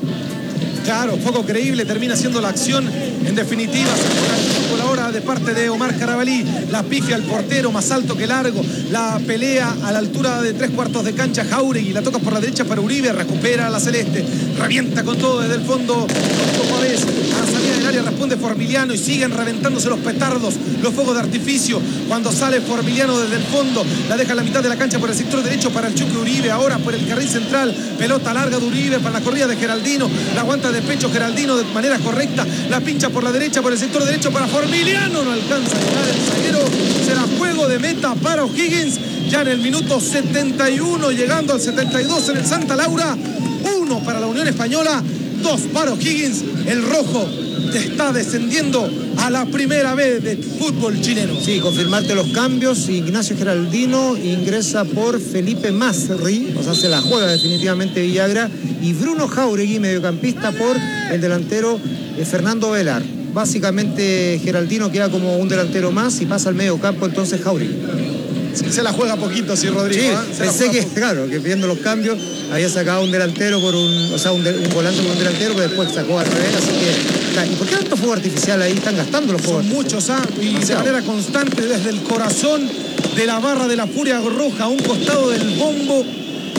Claro, poco creíble termina siendo la acción. En definitiva, se juega el fútbol ahora de parte de Omar Carabalí. La pifia al portero, más alto que largo. La pelea a la altura de 3/4 de cancha Jáuregui. La toca por la derecha para Uribe. Recupera a la celeste. Revienta con todo desde el fondo. A la salida del área responde Formiliano y siguen reventándose los petardos, los fuegos de artificio. Cuando sale Formiliano desde el fondo, la deja en la mitad de la cancha por el sector derecho para el Chucky Uribe. Ahora por el carril central. Pelota larga de Uribe para la corrida de Geraldino. La aguanta de pecho Geraldino de manera correcta. La pincha por la derecha, por el sector derecho para Formiliano. No alcanza a llegar el zaguero. Será juego de meta para O'Higgins. Ya en el minuto 71, llegando al 72 en el Santa Laura. 1 para la Unión Española, 2 para O'Higgins. El rojo está descendiendo a la primera vez de fútbol chileno. Sí, confirmarte los cambios. Ignacio Geraldino ingresa por Felipe Masri, o sea, se la juega definitivamente Villagra, y Bruno Jáuregui, mediocampista, por el delantero Fernando Velar. Básicamente Geraldino queda como un delantero más y pasa al medio campo entonces Jáuregui. Se la juega poquito, sí, Rodrigo. Sí, pensé que, claro, que viendo los cambios había sacado un delantero por un volante por un delantero, pero después sacó al revés, así que... ¿Y por qué tanto fuego artificial ahí? Están gastando los fuegos. Son muchos, y de manera constante desde el corazón de la barra de la Furia Roja, a un costado del bombo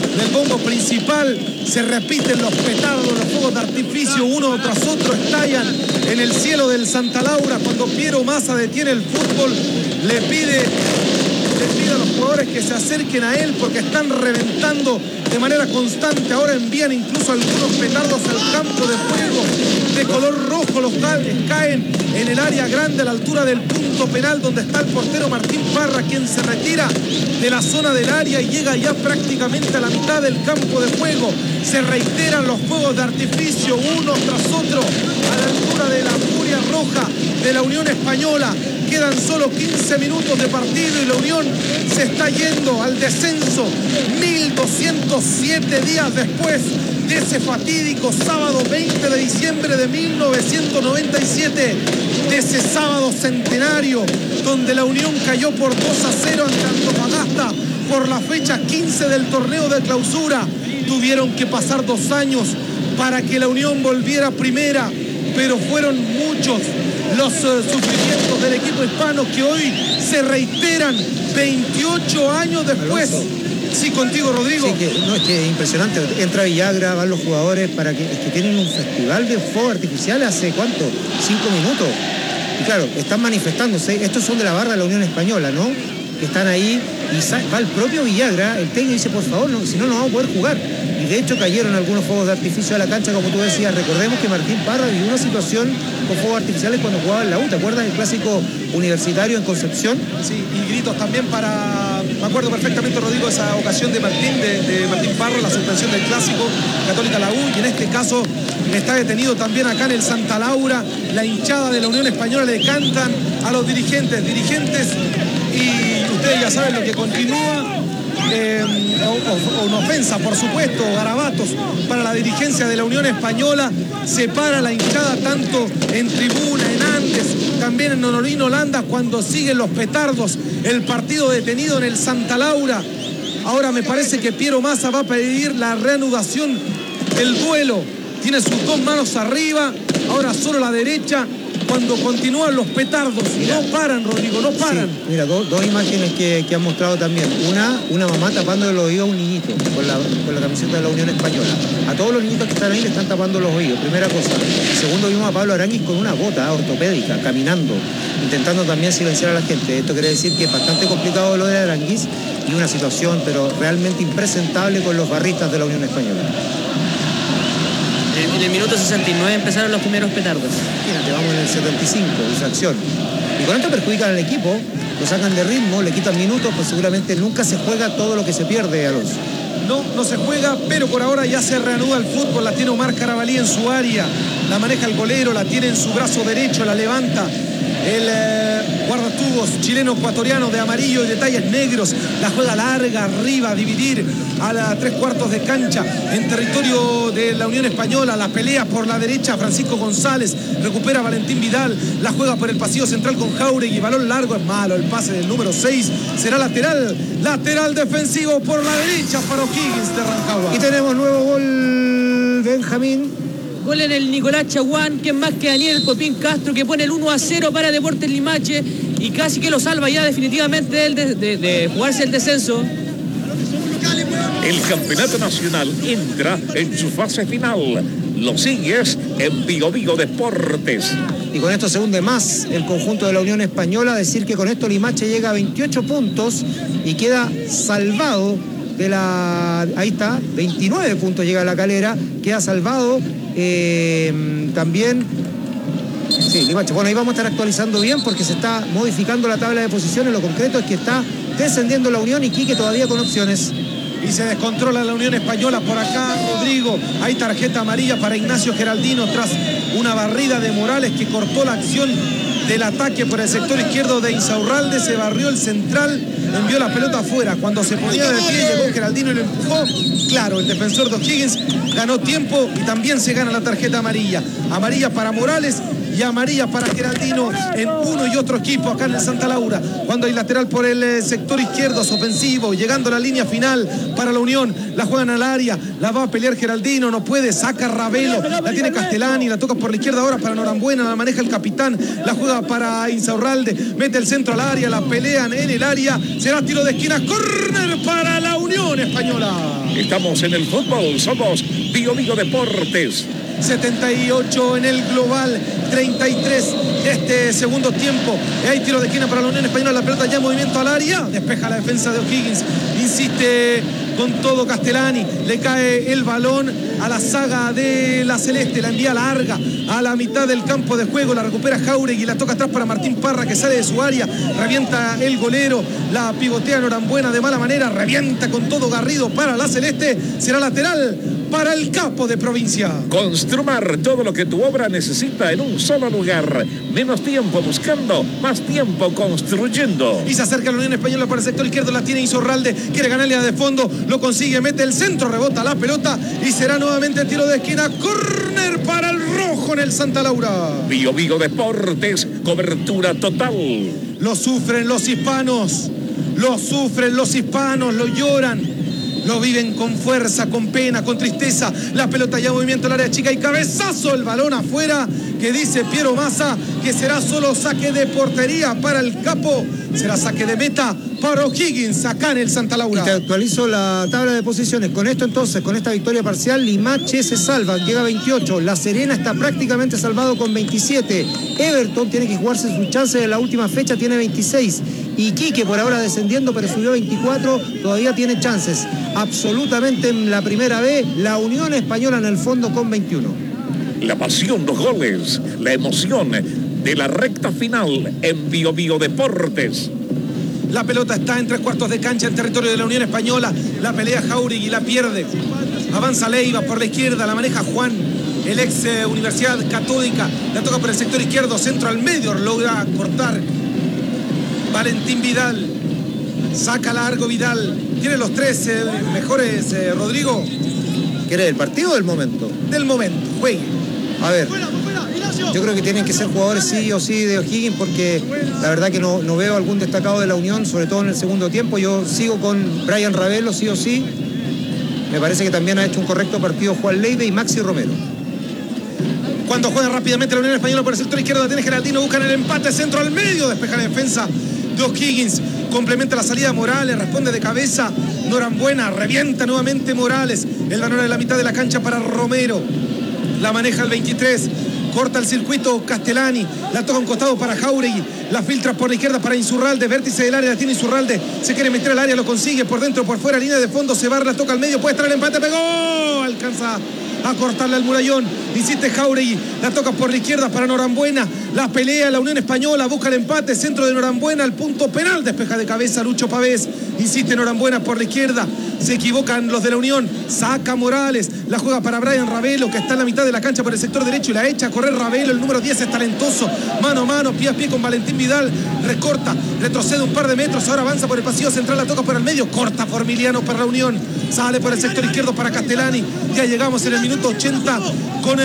principal. Se repiten los petardos, los fuegos de artificio, uno tras otro estallan en el cielo del Santa Laura. Cuando Piero Massa detiene el fútbol, le pide a los jugadores que se acerquen a él porque están reventando de manera constante. Ahora envían incluso algunos petardos al campo de juego de color rojo. Los caen en el área grande a la altura del punto penal donde está el portero Martín Parra, quien se retira de la zona del área y llega ya prácticamente a la mitad del campo de juego. Se reiteran los fuegos de artificio uno tras otro a la altura de la Furia Roja. roja de la Unión Española. Quedan solo 15 minutos de partido y la Unión se está yendo al descenso 1207 días después de ese fatídico sábado 20 de diciembre de 1997, de ese sábado centenario donde la Unión cayó por 2-0 ante Antofagasta por la fecha 15 del torneo de clausura. Tuvieron que pasar 2 años para que la Unión volviera a primera, pero fueron muchos los sufrimientos del equipo hispano que hoy se reiteran 28 años después. Sí, contigo, Rodrigo. Sí, es que es impresionante. Entra Villagra, van los jugadores es que tienen un festival de fuegos artificiales hace ¿cuánto? 5 minutos. Y claro, están manifestándose. Estos son de la barra de la Unión Española, ¿no? Que están ahí y va el propio Villagra, el técnico dice, por favor, no, si no, no vamos a poder jugar. Y de hecho cayeron algunos fuegos de artificio a la cancha, como tú decías. Recordemos que Martín Parra vivió una situación con fuegos artificiales cuando jugaba en la U. ¿Te acuerdas del clásico universitario en Concepción? Sí, y gritos también para... Me acuerdo perfectamente, Rodrigo, esa ocasión de Martín Parra, la suspensión del clásico Católica la U, y en este caso está detenido también acá en el Santa Laura. La hinchada de la Unión Española le cantan a los dirigentes, y ustedes ya saben lo que continúa. Una ofensa, por supuesto, garabatos para la dirigencia de la Unión Española. Se para la hinchada tanto en tribuna, en Andes, también en Honorín Holanda, cuando siguen los petardos. El partido detenido en el Santa Laura. Ahora me parece que Piero Massa va a pedir la reanudación del duelo. Tiene sus 2 manos arriba, ahora solo la derecha. Cuando continúan los petardos, mira, no paran, Rodrigo, no paran. Sí, mira, dos imágenes que han mostrado también. Una mamá tapando el oído a un niñito con la camiseta de la Unión Española. A todos los niñitos que están ahí le están tapando los oídos, primera cosa. Segundo, vimos a Pablo Aranguis con una bota ortopédica, caminando, intentando también silenciar a la gente. Esto quiere decir que es bastante complicado lo de Aranguis y una situación, pero realmente impresentable con los barristas de la Unión Española. En el minuto 69 empezaron los primeros petardos. Fíjate, vamos en el 75, infracción. Y con esto perjudican al equipo, lo sacan de ritmo, le quitan minutos, pues seguramente nunca se juega todo lo que se pierde, Alonso. No se juega, pero por ahora ya se reanuda el fútbol. La tiene Omar Carabalí en su área, la maneja el golero, la tiene en su brazo derecho, la levanta el guardatubos chileno ecuatoriano de amarillo y detalles negros. La juega larga, arriba, a dividir a las 3/4 de cancha en territorio de la Unión Española. La pelea por la derecha, Francisco González, recupera a Valentín Vidal, la juega por el pasillo central con Jauregui, balón largo, es malo el pase del número 6, será lateral defensivo por la derecha para O'Higgins de Rancagua. Y tenemos nuevo gol, Benjamín. Gol en el Nicolás Chaguán, que es más que Daniel Popín Castro, que pone el 1-0 para Deportes Limache y casi que lo salva ya definitivamente de jugarse el descenso. El campeonato nacional entra en su fase final. Lo sigues en Bio Bio Deportes. Y con esto se hunde más el conjunto de la Unión Española. Decir que con esto Limache llega a 28 puntos y queda salvado de la... Ahí está, 29 puntos llega a La Calera, queda salvado también... Sí, Limache. Bueno, ahí vamos a estar actualizando bien porque se está modificando la tabla de posiciones. Lo concreto es que está descendiendo la Unión y Quique todavía con opciones. Y se descontrola la Unión Española por acá, Rodrigo. Hay tarjeta amarilla para Ignacio Geraldino tras una barrida de Morales que cortó la acción del ataque por el sector izquierdo de Insaurralde. Se barrió el central, envió la pelota afuera. Cuando se ponía de pie llegó Geraldino y lo empujó. Claro, el defensor de O'Higgins ganó tiempo y también se gana la tarjeta amarilla. Amarilla para Morales y amarilla para Geraldino en uno y otro equipo acá en el Santa Laura. Cuando hay lateral por el sector izquierdo, es ofensivo, llegando a la línea final para la Unión. La juegan al área, la va a pelear Geraldino, no puede, saca Ravelo, la tiene Castellani, la toca por la izquierda ahora para Norambuena, la maneja el capitán, la juega para Insaurralde, mete el centro al área, la pelean en el área, será tiro de esquina, córner para la Unión Española. Estamos en el fútbol, somos Bio Bio Deportes. 78 en el global, 33 de este segundo tiempo. Hay tiro de esquina para la Unión Española, la pelota ya en movimiento al área, despeja la defensa de O'Higgins, insiste con todo Castellani, le cae el balón a la saga de la Celeste, la envía larga a la mitad del campo de juego, la recupera Jauregui, la toca atrás para Martín Parra que sale de su área, revienta el golero, la pivotea Norambuena de mala manera, revienta con todo Garrido para la Celeste, será lateral para el capo de provincia. Construmar, todo lo que tu obra necesita en un solo lugar. Menos tiempo buscando, más tiempo construyendo. Y se acerca la Unión Española para el sector izquierdo, la tiene Insaurralde, quiere ganarle de fondo, lo consigue, mete el centro, rebota la pelota y será nuevamente tiro de esquina, córner para el rojo en el Santa Laura. Bio Bio Deportes, cobertura total. Lo sufren los hispanos, lo lloran. Lo viven con fuerza, con pena, con tristeza. La pelota ya movimiento al área chica y cabezazo, el balón afuera, que dice Piero Massa que será solo saque de portería para el capo. Será saque de meta para O'Higgins acá en el Santa Laura. Y te actualizo la tabla de posiciones. Con esto entonces, con esta victoria parcial, Limache se salva, llega a 28. La Serena está prácticamente salvado con 27. Everton tiene que jugarse su chance de la última fecha, tiene 26. Iquique por ahora descendiendo, pero subió 24, todavía tiene chances. Absolutamente en la primera B, la Unión Española en el fondo con 21. La pasión, los goles, la emoción de la recta final en Bio Bio Deportes. La pelota está en 3/4 de cancha en territorio de la Unión Española. La pelea Jauregui, la pierde. Avanza Leiva por la izquierda, la maneja Juan, el ex Universidad Católica. La toca por el sector izquierdo, centro al medio, logra cortar Valentín Vidal. Saca largo Vidal. Tiene los tres mejores, Rodrigo. ¿Quieres el partido o del momento? Del momento, juegue. A ver, yo creo que tienen que ser jugadores sí o sí de O'Higgins, porque la verdad que no veo algún destacado de la Unión, sobre todo en el segundo tiempo. Yo sigo con Brian Ravelo, sí o sí. Me parece que también ha hecho un correcto partido Juan Leiva y Maxi Romero. Cuando juega rápidamente la Unión Española por el sector izquierdo, la tiene Geraldino, buscan el empate, centro al medio, despeja la defensa de O'Higgins, complementa la salida Morales, responde de cabeza Norambuena, revienta nuevamente Morales, el balón en la mitad de la cancha para Romero, la maneja el 23, corta el circuito Castellani, la toca un costado para Jauregui, la filtra por la izquierda para Insaurralde, vértice del área, la tiene Insaurralde, se quiere meter al área, lo consigue, por dentro, por fuera, línea de fondo, se barra, la toca al medio, puede estar el empate, pegó, alcanza a cortarle al murallón, insiste Jauregui, la toca por la izquierda para Norambuena, la pelea la Unión Española, busca el empate, centro de Norambuena, el punto penal, despeja de cabeza Lucho Pavés, insiste Norambuena por la izquierda, se equivocan los de la Unión, saca Morales, la juega para Brian Ravelo, que está en la mitad de la cancha por el sector derecho y la echa a correr Ravelo, el número 10 es talentoso, mano a mano, pie a pie con Valentín Vidal, recorta, retrocede un par de metros, ahora avanza por el pasillo central, la toca por el medio, corta Formiliano para la Unión, sale por el sector izquierdo para Castellani, ya llegamos en el minuto 80 con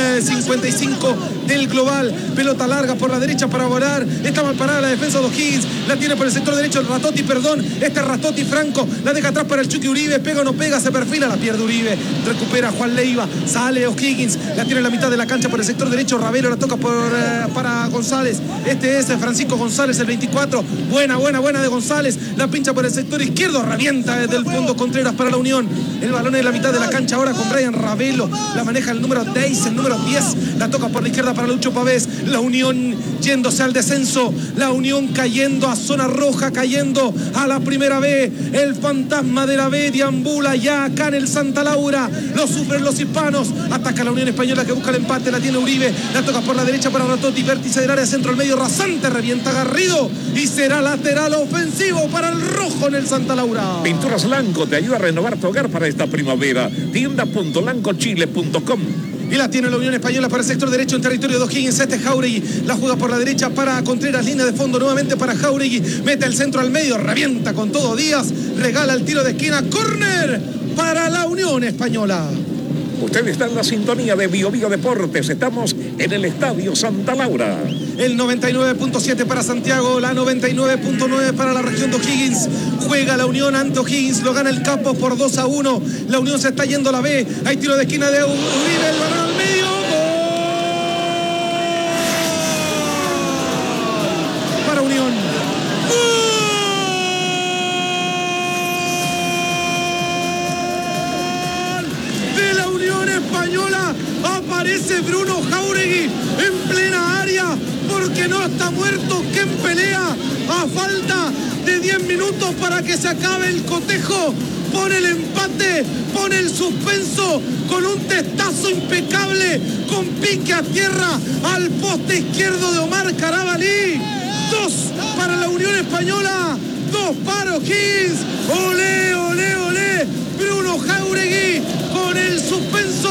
55 del global, pelota larga por la derecha para volar, está mal parada la defensa de O'Higgins, la tiene por el sector derecho el Ratotti, Ratotti Franco, la deja atrás para el Chucky Uribe, pega o no pega, se perfila, la pierde Uribe, recupera Juan Leiva, sale O'Higgins, la tiene en la mitad de la cancha por el sector derecho, Ravelo la toca para González, este es Francisco González, el 24, buena de González, la pincha por el sector izquierdo, revienta desde el fondo Contreras para la Unión, el balón en la mitad de la cancha ahora con Brian Ravelo, la maneja el número 10, el número 10, la toca por la izquierda para Lucho Pavés, la Unión yéndose al descenso, la Unión cayendo a zona roja, cayendo a la primera B, el fantasma de la B deambula ya acá en el Santa Laura, lo sufren los hispanos, ataca la Unión Española que busca el empate, la tiene Uribe, la toca por la derecha para Ratotti, vértice del área, centro al medio, rasante, revienta Garrido y será lateral ofensivo para el rojo en el Santa Laura. Pinturas Lanco te ayuda a renovar tu hogar para esta primavera. Tienda.lancochile.com. Y la tiene la Unión Española para el sector derecho en territorio de O'Higgins. Este es Jauregui, la juega por la derecha para Contreras, línea de fondo nuevamente para Jauregui, mete el centro al medio, revienta con todo Díaz, regala el tiro de esquina, córner para la Unión Española. Usted está en la sintonía de Bio Bio Deportes, estamos en el Estadio Santa Laura. El 99.7 para Santiago, la 99.9 para la región de O'Higgins. Juega la Unión ante O'Higgins, lo gana el Campos por 2-1. La Unión se está yendo a la B, hay tiro de esquina de Uribe, el balón al medio. ¡Gol! Para Unión. ¡Gol! De la Unión Española aparece Bruno Jauregui en plena área, porque no está muerto, que en pelea a falta de 10 minutos para que se acabe el cotejo, pone el empate, pone el suspenso con un testazo impecable, con pique a tierra al poste izquierdo de Omar Carabalí. 2 para la Unión Española, 2 para O'Higgins. Olé, olé, olé, Bruno Jauregui con el suspenso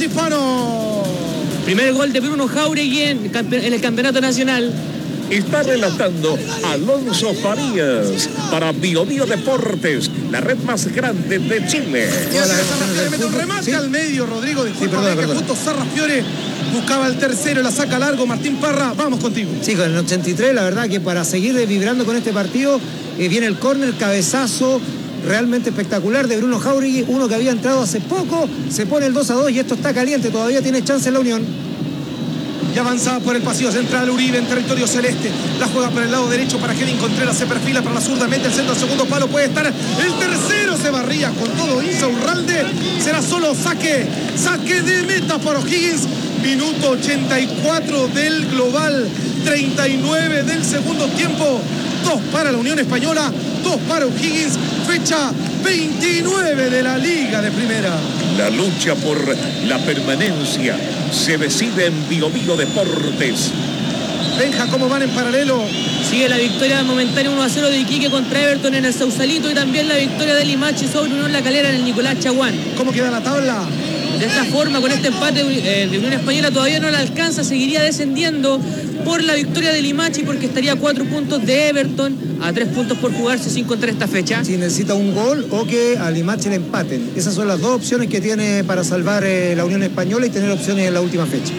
hispano. Primer gol de Bruno Jauregui en el campeonato nacional. Está relatando Alonso Farías para Bio Bio Deportes, la red más grande de Chile. Le mete un remate, ¿sí?, al medio, Rodrigo. Perdón. Justo Sarrafiore buscaba el tercero, la saca largo Martín Parra. Vamos contigo. Sí, con el 83, la verdad que para seguir vibrando con este partido, viene el córner, cabezazo realmente espectacular de Bruno Jauregui, uno que había entrado hace poco, se pone el 2-2 y esto está caliente, todavía tiene chance en la Unión. Y avanzaba por el pasillo central Uribe en territorio celeste. La juega por el lado derecho para Kevin Contreras. Se perfila para la zurda. Mete el centro al segundo palo. Puede estar el tercero. Se barría con todo Insaurralde. Será solo saque. Saque de meta para O'Higgins. Minuto 84 del global. 39 del segundo tiempo. 2 para la Unión Española. 2 para O'Higgins. Fecha 29 de la Liga de Primera. La lucha por la permanencia se decide en Bio Bio Deportes. Benja, ¿cómo van en paralelo? Sigue la victoria momentánea 1-0 de Iquique contra Everton en el Sausalito y también la victoria de Limache sobre Unión La Calera en el Nicolás Chaguán. ¿Cómo queda la tabla? De esta forma, con este empate de Unión Española todavía no la alcanza, seguiría descendiendo por la victoria de Limache porque estaría a 4 puntos de Everton, a 3 puntos por jugarse sin contar esta fecha. Si necesita un gol o que a Limache le empaten. Esas son las dos opciones que tiene para salvar la Unión Española y tener opciones en la última fecha.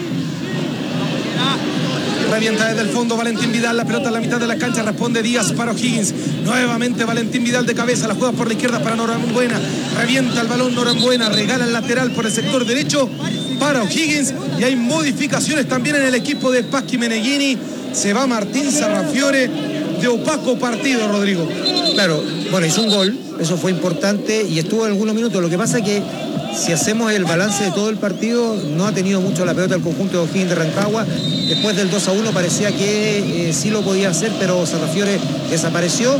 Revienta desde el fondo Valentín Vidal, la pelota en la mitad de la cancha, responde Díaz para O'Higgins. Nuevamente Valentín Vidal de cabeza, la juega por la izquierda para Norambuena. Revienta el balón Norambuena, regala el lateral por el sector derecho para O'Higgins. Y hay modificaciones también en el equipo de Pasqui Meneghini. Se va Martín Sarrafiore, de opaco partido, Rodrigo. Claro, bueno, hizo un gol, eso fue importante y estuvo algunos minutos. Lo que pasa es que si hacemos el balance de todo el partido, no ha tenido mucho la pelota el conjunto de O'Higgins de Rancagua. Después del 2-1 parecía que sí lo podía hacer, pero Sarrafiore desapareció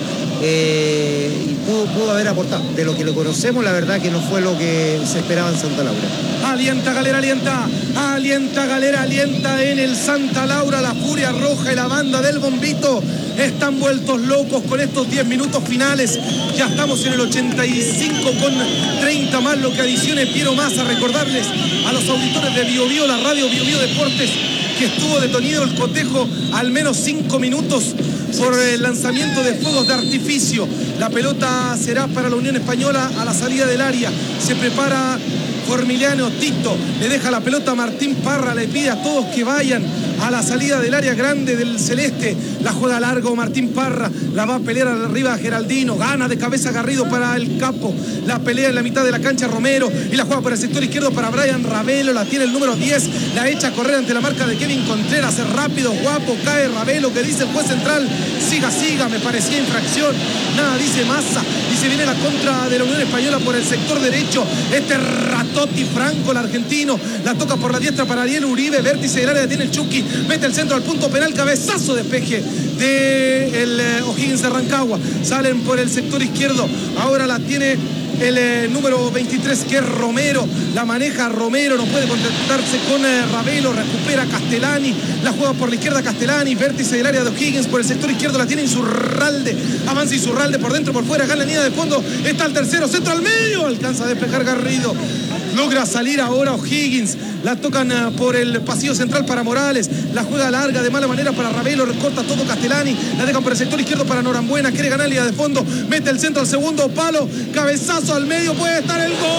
y pudo haber aportado. De lo que lo conocemos, la verdad que no fue lo que se esperaba en Santa Laura. Alienta Galera, alienta Galera, alienta en el Santa Laura, la Furia Roja y la banda del Bombito están vueltos locos con estos 10 minutos finales. Ya estamos en el 85 con 30 más lo que adicione Piero Massa. Recordarles a los auditores de Bio Bio, la radio Bio Bio Deportes, que estuvo detenido el cotejo al menos 5 minutos por el lanzamiento de fuegos de artificio. La pelota será para la Unión Española a la salida del área. Se prepara Formiliano Tito, le deja la pelota a Martín Parra, le pide a todos que vayan a la salida del área grande del Celeste. La juega largo Martín Parra, la va a pelear arriba Geraldino, gana de cabeza Garrido para el capo, la pelea en la mitad de la cancha Romero y la juega por el sector izquierdo para Brian Ravelo, la tiene el número 10, la echa a correr ante la marca de Kevin Contreras, es rápido, guapo, cae Ravelo, que dice el juez central, siga, me parecía infracción, nada dice Massa, y se viene la contra de la Unión Española por el sector derecho, este Ratotti Franco, el argentino, la toca por la diestra para Ariel Uribe, vértice del área, tiene el Chucky, mete el centro al punto penal, cabezazo de despeje del O'Higgins de Rancagua, salen por el sector izquierdo, ahora la tiene el número 23 que es Romero, la maneja Romero, no puede contactarse con Ravelo, recupera Castellani, la juega por la izquierda Castellani, vértice del área de O'Higgins, por el sector izquierdo la tiene Insurralde, avanza Insurralde por dentro, por fuera, gana la línea de fondo, está el tercero, centro al medio, alcanza a despejar Garrido, logra salir ahora O'Higgins, la tocan por el pasillo central para Morales, la juega larga de mala manera para Ravelo, recorta todo Castellani, la dejan por el sector izquierdo para Norambuena, quiere ganar línea de fondo, mete el centro al segundo palo, cabezazo al medio, puede estar el gol.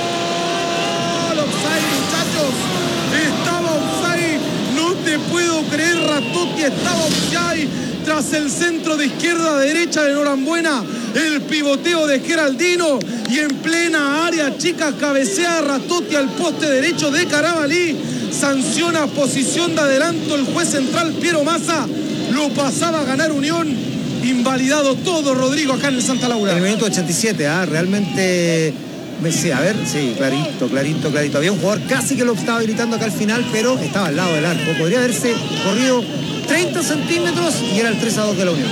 Offside, muchachos, estaba offside, no te puedo creer, Ratotti estaba offside tras el centro de izquierda a derecha de Norambuena, el pivoteo de Geraldino y en plena área chica cabecea Ratotti al poste derecho de Carabalí, sanciona posición de adelanto el juez central Piero Massa, lo pasaba a ganar Unión, invalidado todo, Rodrigo, acá en el Santa Laura. En el minuto 87, realmente, sí, a ver, sí, clarito. Había un jugador casi que lo estaba gritando acá al final, pero estaba al lado del arco. Podría haberse corrido 30 centímetros y era el 3-2 de la Unión.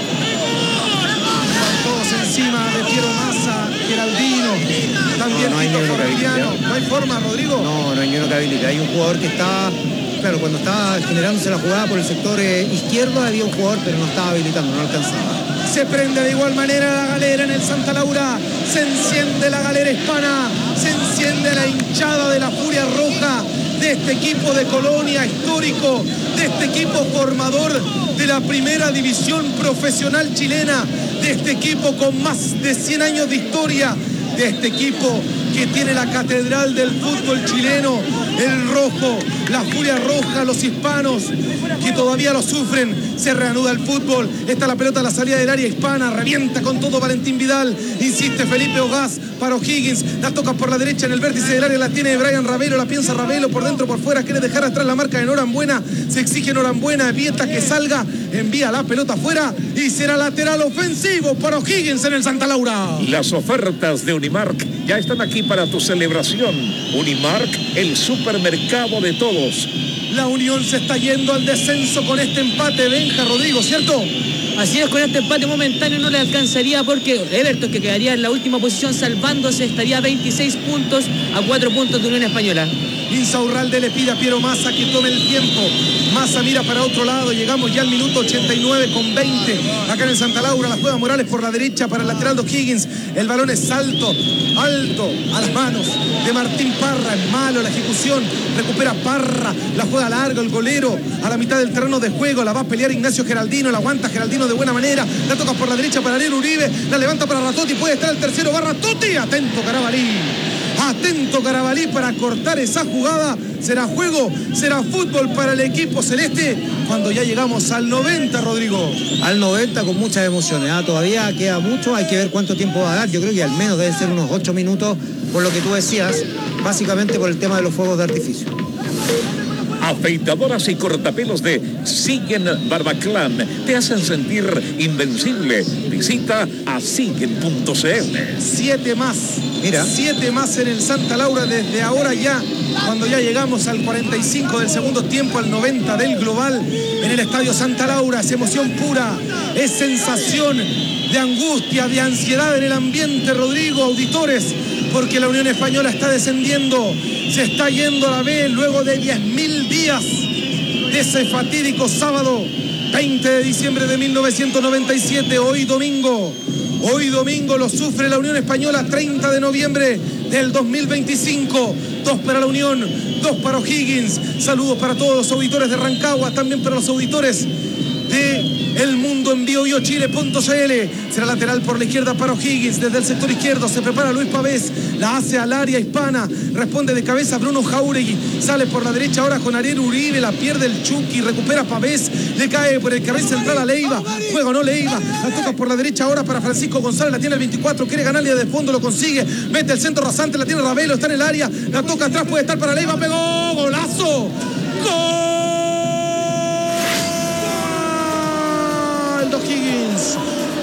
Todos encima de Piero Massa, Geraldino, también no hay Tito Formiliano. No hay forma, Rodrigo. No hay ninguno que habilite. Hay un jugador que estaba, claro, cuando estaba generándose la jugada por el sector izquierdo había un jugador, pero no estaba habilitando, no alcanzaba. Se prende de igual manera la galera en el Santa Laura. Se enciende la galera hispana. Se enciende la hinchada de la Furia Roja, de este equipo de Colonia histórico, de este equipo formador de la primera división profesional chilena, de este equipo con más de 100 años de historia, de este equipo que tiene la catedral del fútbol chileno, el rojo, la Furia Roja, los hispanos que todavía lo sufren. Se reanuda el fútbol, está la pelota a la salida del área hispana, revienta con todo Valentín Vidal, insiste Felipe Ogás para O'Higgins, la toca por la derecha en el vértice del área, la tiene Brian Ravelo, la piensa Ravelo por dentro, por fuera, quiere dejar atrás la marca de Norambuena, se exige Norambuena, evita que salga, envía la pelota afuera y será lateral ofensivo para O'Higgins en el Santa Laura. Las ofertas de Unimark ya están aquí para tu celebración. Unimark, el supermercado de todos. La Unión se está yendo al descenso con este empate, Benja, Rodrigo, ¿cierto? Así es, con este empate momentáneo no le alcanzaría porque Everton, que quedaría en la última posición salvándose, estaría a 26 puntos a 4 puntos de Unión Española. Insaurralde le pide a Piero Massa que tome el tiempo. Massa mira para otro lado. Llegamos ya al minuto 89 con 20. Acá en el Santa Laura, la juega Morales por la derecha para el lateral de O'Higgins. El balón es alto a las manos de Martín Parra. Es malo la ejecución. Recupera Parra. La juega largo el golero a la mitad del terreno de juego. La va a pelear Ignacio Geraldino. La aguanta Geraldino de buena manera. La toca por la derecha para Ariel Uribe. La levanta para Ratotti. Puede estar el tercero. Va Ratotti. Atento Carabalí. Atento Carabalí para cortar esa jugada. Será juego, será fútbol para el equipo celeste cuando ya llegamos al 90, Rodrigo. Al 90 con muchas emociones. Todavía queda mucho, hay que ver cuánto tiempo va a dar. Yo creo que al menos deben ser unos 8 minutos, por lo que tú decías, básicamente por el tema de los fuegos de artificio. Afeitadoras y cortapelos de Siguen Barbaclan te hacen sentir invencible. Visita a siguen.cl. 7 más. Mira. 7 más en el Santa Laura desde ahora ya, cuando ya llegamos al 45 del segundo tiempo, al 90 del global en el Estadio Santa Laura. Es emoción pura, es sensación de angustia, de ansiedad en el ambiente, Rodrigo, auditores, porque la Unión Española está descendiendo, se está yendo a la B luego de 10.000 días de ese fatídico sábado 20 de diciembre de 1997. Hoy domingo lo sufre la Unión Española, 30 de noviembre del 2025. 2 para la Unión, 2 para O'Higgins. Saludos para todos los auditores de Rancagua, también para los auditores de El Mundo en biobiochile.cl. Será lateral por la izquierda para O'Higgins. Desde el sector izquierdo se prepara Luis Pavés. La hace al área hispana. Responde de cabeza Bruno Jauregui. Sale por la derecha ahora con Ariel Uribe. La pierde el Chucky. Recupera Pavés. Le cae por el cabeza central a Leiva. Juega o no Leiva. La toca por la derecha ahora para Francisco González. La tiene el 24. Quiere ganarle de fondo. Lo consigue. Mete el centro rasante. La tiene Ravelo. Está en el área. La toca atrás. Puede estar para Leiva. Pegó. Golazo. ¡Gol! O'Higgins.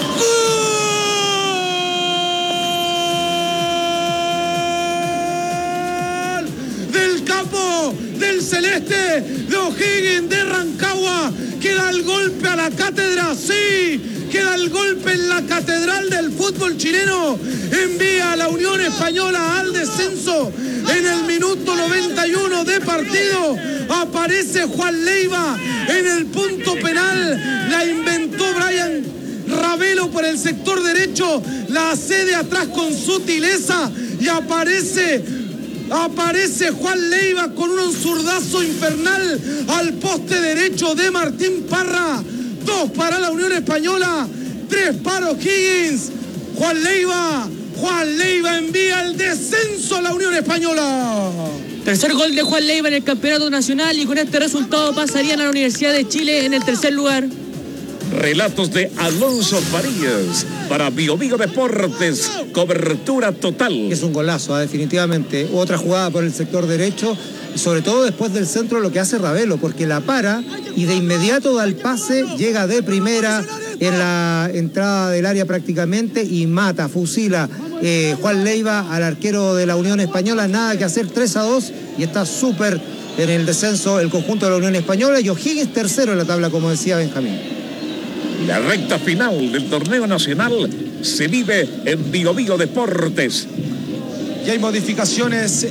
¡Gol! Del capo del celeste de O'Higgins de Rancagua. Queda el golpe a la cátedra, sí. Queda el golpe en la catedral del fútbol chileno. Envía a la Unión Española al descenso. En el minuto 91 de partido aparece Juan Leiva en el punto penal. La inventó Brian Ravelo por el sector derecho. La hace de atrás con sutileza y aparece Juan Leiva con un zurdazo infernal al poste derecho de Martín Parra. 2 para la Unión Española, 3 para O'Higgins. Juan Leiva envía el descenso a la Unión Española. Tercer gol de Juan Leiva en el campeonato nacional y con este resultado pasarían a la Universidad de Chile en el tercer lugar. Relatos de Alonso Farías para BioBio Deportes, cobertura total. Es un golazo, definitivamente. Otra jugada por el sector derecho, sobre todo después del centro, lo que hace Ravelo, porque la para y de inmediato da el pase, llega de primera en la entrada del área prácticamente y mata, fusila Juan Leiva al arquero de la Unión Española. Nada que hacer, 3-2 y está súper en el descenso el conjunto de la Unión Española y O'Higgins tercero en la tabla, como decía Benjamín. La recta final del torneo nacional se vive en BioBio Deportes. Y hay modificación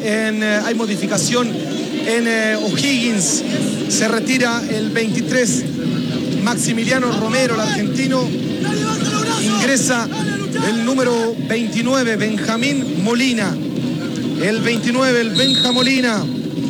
en O'Higgins. Se retira el 23 Maximiliano Romero, el argentino. Ingresa el número 29 Benjamín Molina. el 29, el Benja Molina.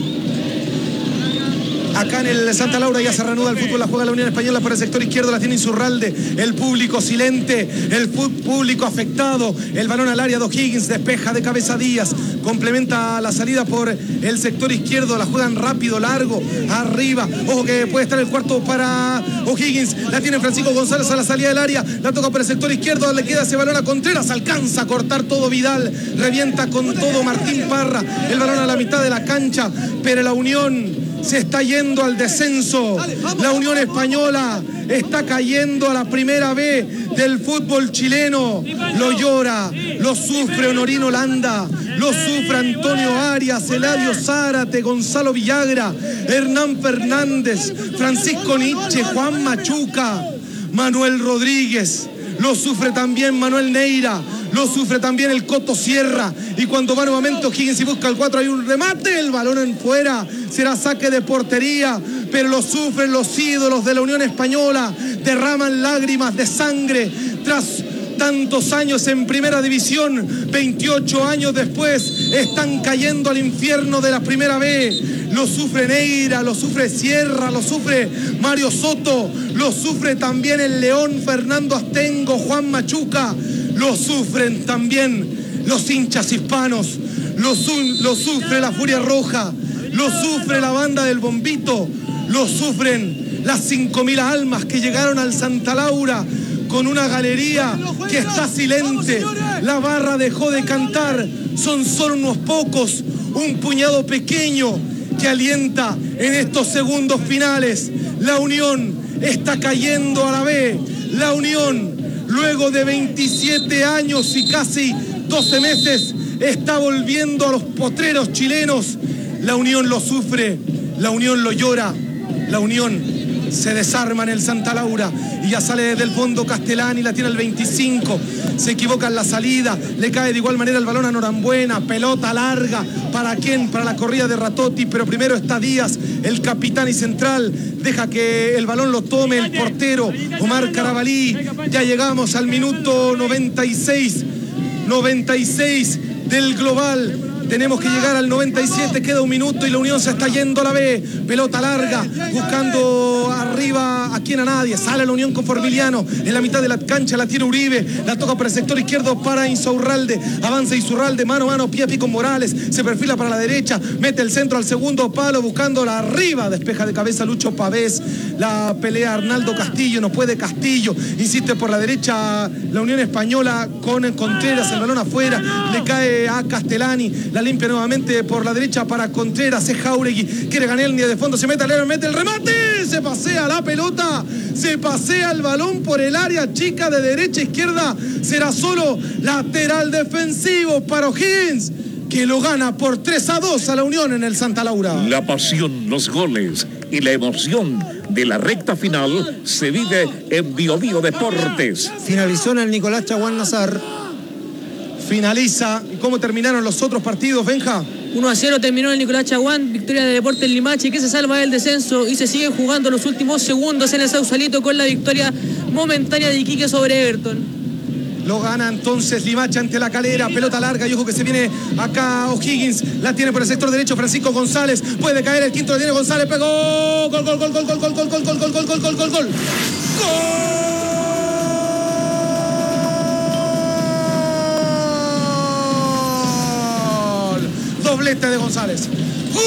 Acá en el Santa Laura ya se reanuda el fútbol, la juega la Unión Española por el sector izquierdo, la tiene Insurralde, el público silente, el público afectado, el balón al área de O'Higgins, despeja de cabeza Díaz, complementa la salida por el sector izquierdo, la juegan rápido, largo, arriba, ojo que puede estar el cuarto para O'Higgins, la tiene Francisco González a la salida del área, la toca por el sector izquierdo, le queda ese balón a Contreras, alcanza a cortar todo Vidal, revienta con todo Martín Parra, el balón a la mitad de la cancha, pero la Unión se está yendo al descenso. La Unión Española está cayendo a la primera B del fútbol chileno. Lo llora, lo sufre Honorino Landa, lo sufre Antonio Arias, Eladio Zárate, Gonzalo Villagra, Hernán Fernández, Francisco Nietzsche, Juan Machuca, Manuel Rodríguez. Lo sufre también Manuel Neira, lo sufre también el Coto Sierra, y cuando va nuevamente O'Higgins y busca el 4, hay un remate, el balón en fuera, será saque de portería, pero lo sufren los ídolos de la Unión Española, derraman lágrimas de sangre tras tantos años en primera división, 28 años después están cayendo al infierno de la primera B. Lo sufre Neira, lo sufre Sierra, lo sufre Mario Soto, lo sufre también el León Fernando Astengo, Juan Machuca, lo sufren también los hinchas hispanos, lo sufre la Furia Roja, lo sufre la banda del Bombito, lo sufren las 5.000 almas que llegaron al Santa Laura con una galería que está silente. La barra dejó de cantar, son solo unos pocos, un puñado pequeño que alienta en estos segundos finales. La Unión está cayendo a la B. La Unión, luego de 27 años y casi 12 meses, está volviendo a los potreros chilenos. La Unión lo sufre, la Unión lo llora, la Unión se desarma en el Santa Laura y ya sale desde el fondo Castellani, la tiene el 25, se equivoca en la salida, le cae de igual manera el balón a Norambuena, pelota larga, ¿para quién? Para la corrida de Ratotti, pero primero está Díaz, el capitán y central, deja que el balón lo tome el portero Omar Carabalí. Ya llegamos al minuto 96 del global. Tenemos que llegar al 97, queda un minuto y la Unión se está yendo a la B. Pelota larga, buscando arriba, aquí a nadie. Sale la Unión con Formiliano, en la mitad de la cancha la tiene Uribe, la toca por el sector izquierdo para Insaurralde. Avanza Insaurralde, mano a mano, pie a pie con Morales. Se perfila para la derecha, mete el centro al segundo palo, buscándola arriba. Despeja de cabeza Lucho Pavés. La pelea Arnaldo Castillo, no puede Castillo. Insiste por la derecha la Unión Española con Contreras, el balón afuera. Le cae a Castellani. La limpia nuevamente por la derecha para Contreras, es Jauregui, quiere ganar el de fondo, se mete al área, mete el remate, se pasea la pelota, se pasea el balón por el área chica de derecha a izquierda, será solo lateral defensivo para O'Higgins, que lo gana por 3-2 a la Unión en el Santa Laura. La pasión, los goles y la emoción de la recta final se vive en Bio Bio Deportes. Finalizó en el Nicolás Chaguán Nazar. Finaliza. ¿Cómo terminaron los otros partidos, Benja? 1-0 terminó el Nicolás Chaguán, victoria de Deportes Limache, que se salva del descenso y se sigue jugando los últimos segundos en el Sausalito con la victoria momentánea de Iquique sobre Everton. Lo gana entonces Limache ante la Calera, pelota larga y ojo que se viene acá O'Higgins, la tiene por el sector derecho Francisco González, puede caer el quinto, la tiene González, pegó, gol, gol, gol, gol, gol, gol, gol, gol, gol, gol, gol, gol, gol, gol, gol. Doblete de González. ¡Gol!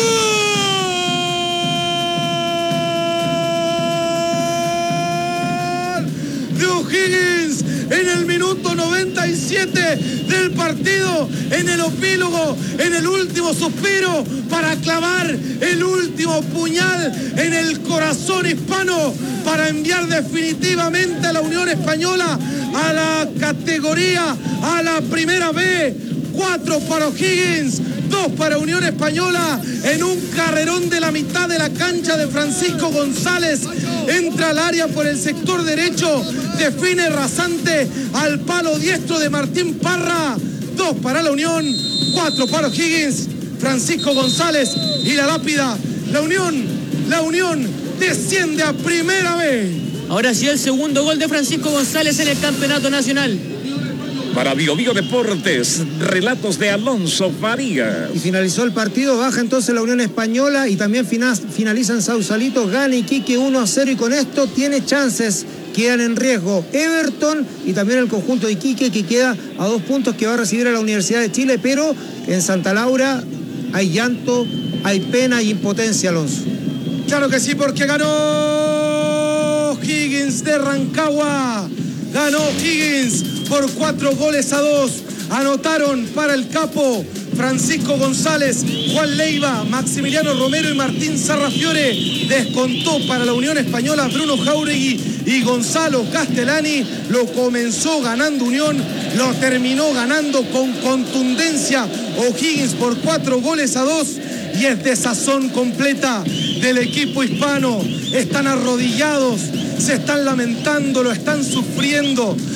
De O'Higgins en el minuto 97 del partido, en el epílogo, en el último suspiro para clavar el último puñal en el corazón hispano para enviar definitivamente a la Unión Española a la categoría, a la primera B. 4 para O'Higgins, 2 para Unión Española, en un carrerón de la mitad de la cancha de Francisco González, entra al área por el sector derecho, define rasante al palo diestro de Martín Parra. 2 para la Unión, 4 para O'Higgins, Francisco González y la lápida. La Unión desciende a primera B. Ahora sí el segundo gol de Francisco González en el campeonato nacional. Para Bio Deportes, relatos de Alonso Farías. Y finalizó el partido, baja entonces la Unión Española y también finaliza en Sausalito, gana Iquique 1-0 y con esto tiene chances. Quedan en riesgo Everton y también el conjunto de Iquique, que queda a 2 puntos, que va a recibir a la Universidad de Chile, pero en Santa Laura hay llanto, hay pena y impotencia, Alonso. Claro que sí, porque ganó Higgins de Rancagua. Ganó Higgins por 4-2. Anotaron para el capo Francisco González, Juan Leiva, Maximiliano Romero y Martín Sarrafiore. Descontó para la Unión Española Bruno Jauregui y Gonzalo Castellani. Lo comenzó ganando Unión, lo terminó ganando con contundencia O'Higgins por 4-2. Y es desazón completa del equipo hispano. Están arrodillados, se están lamentando, lo están sufriendo.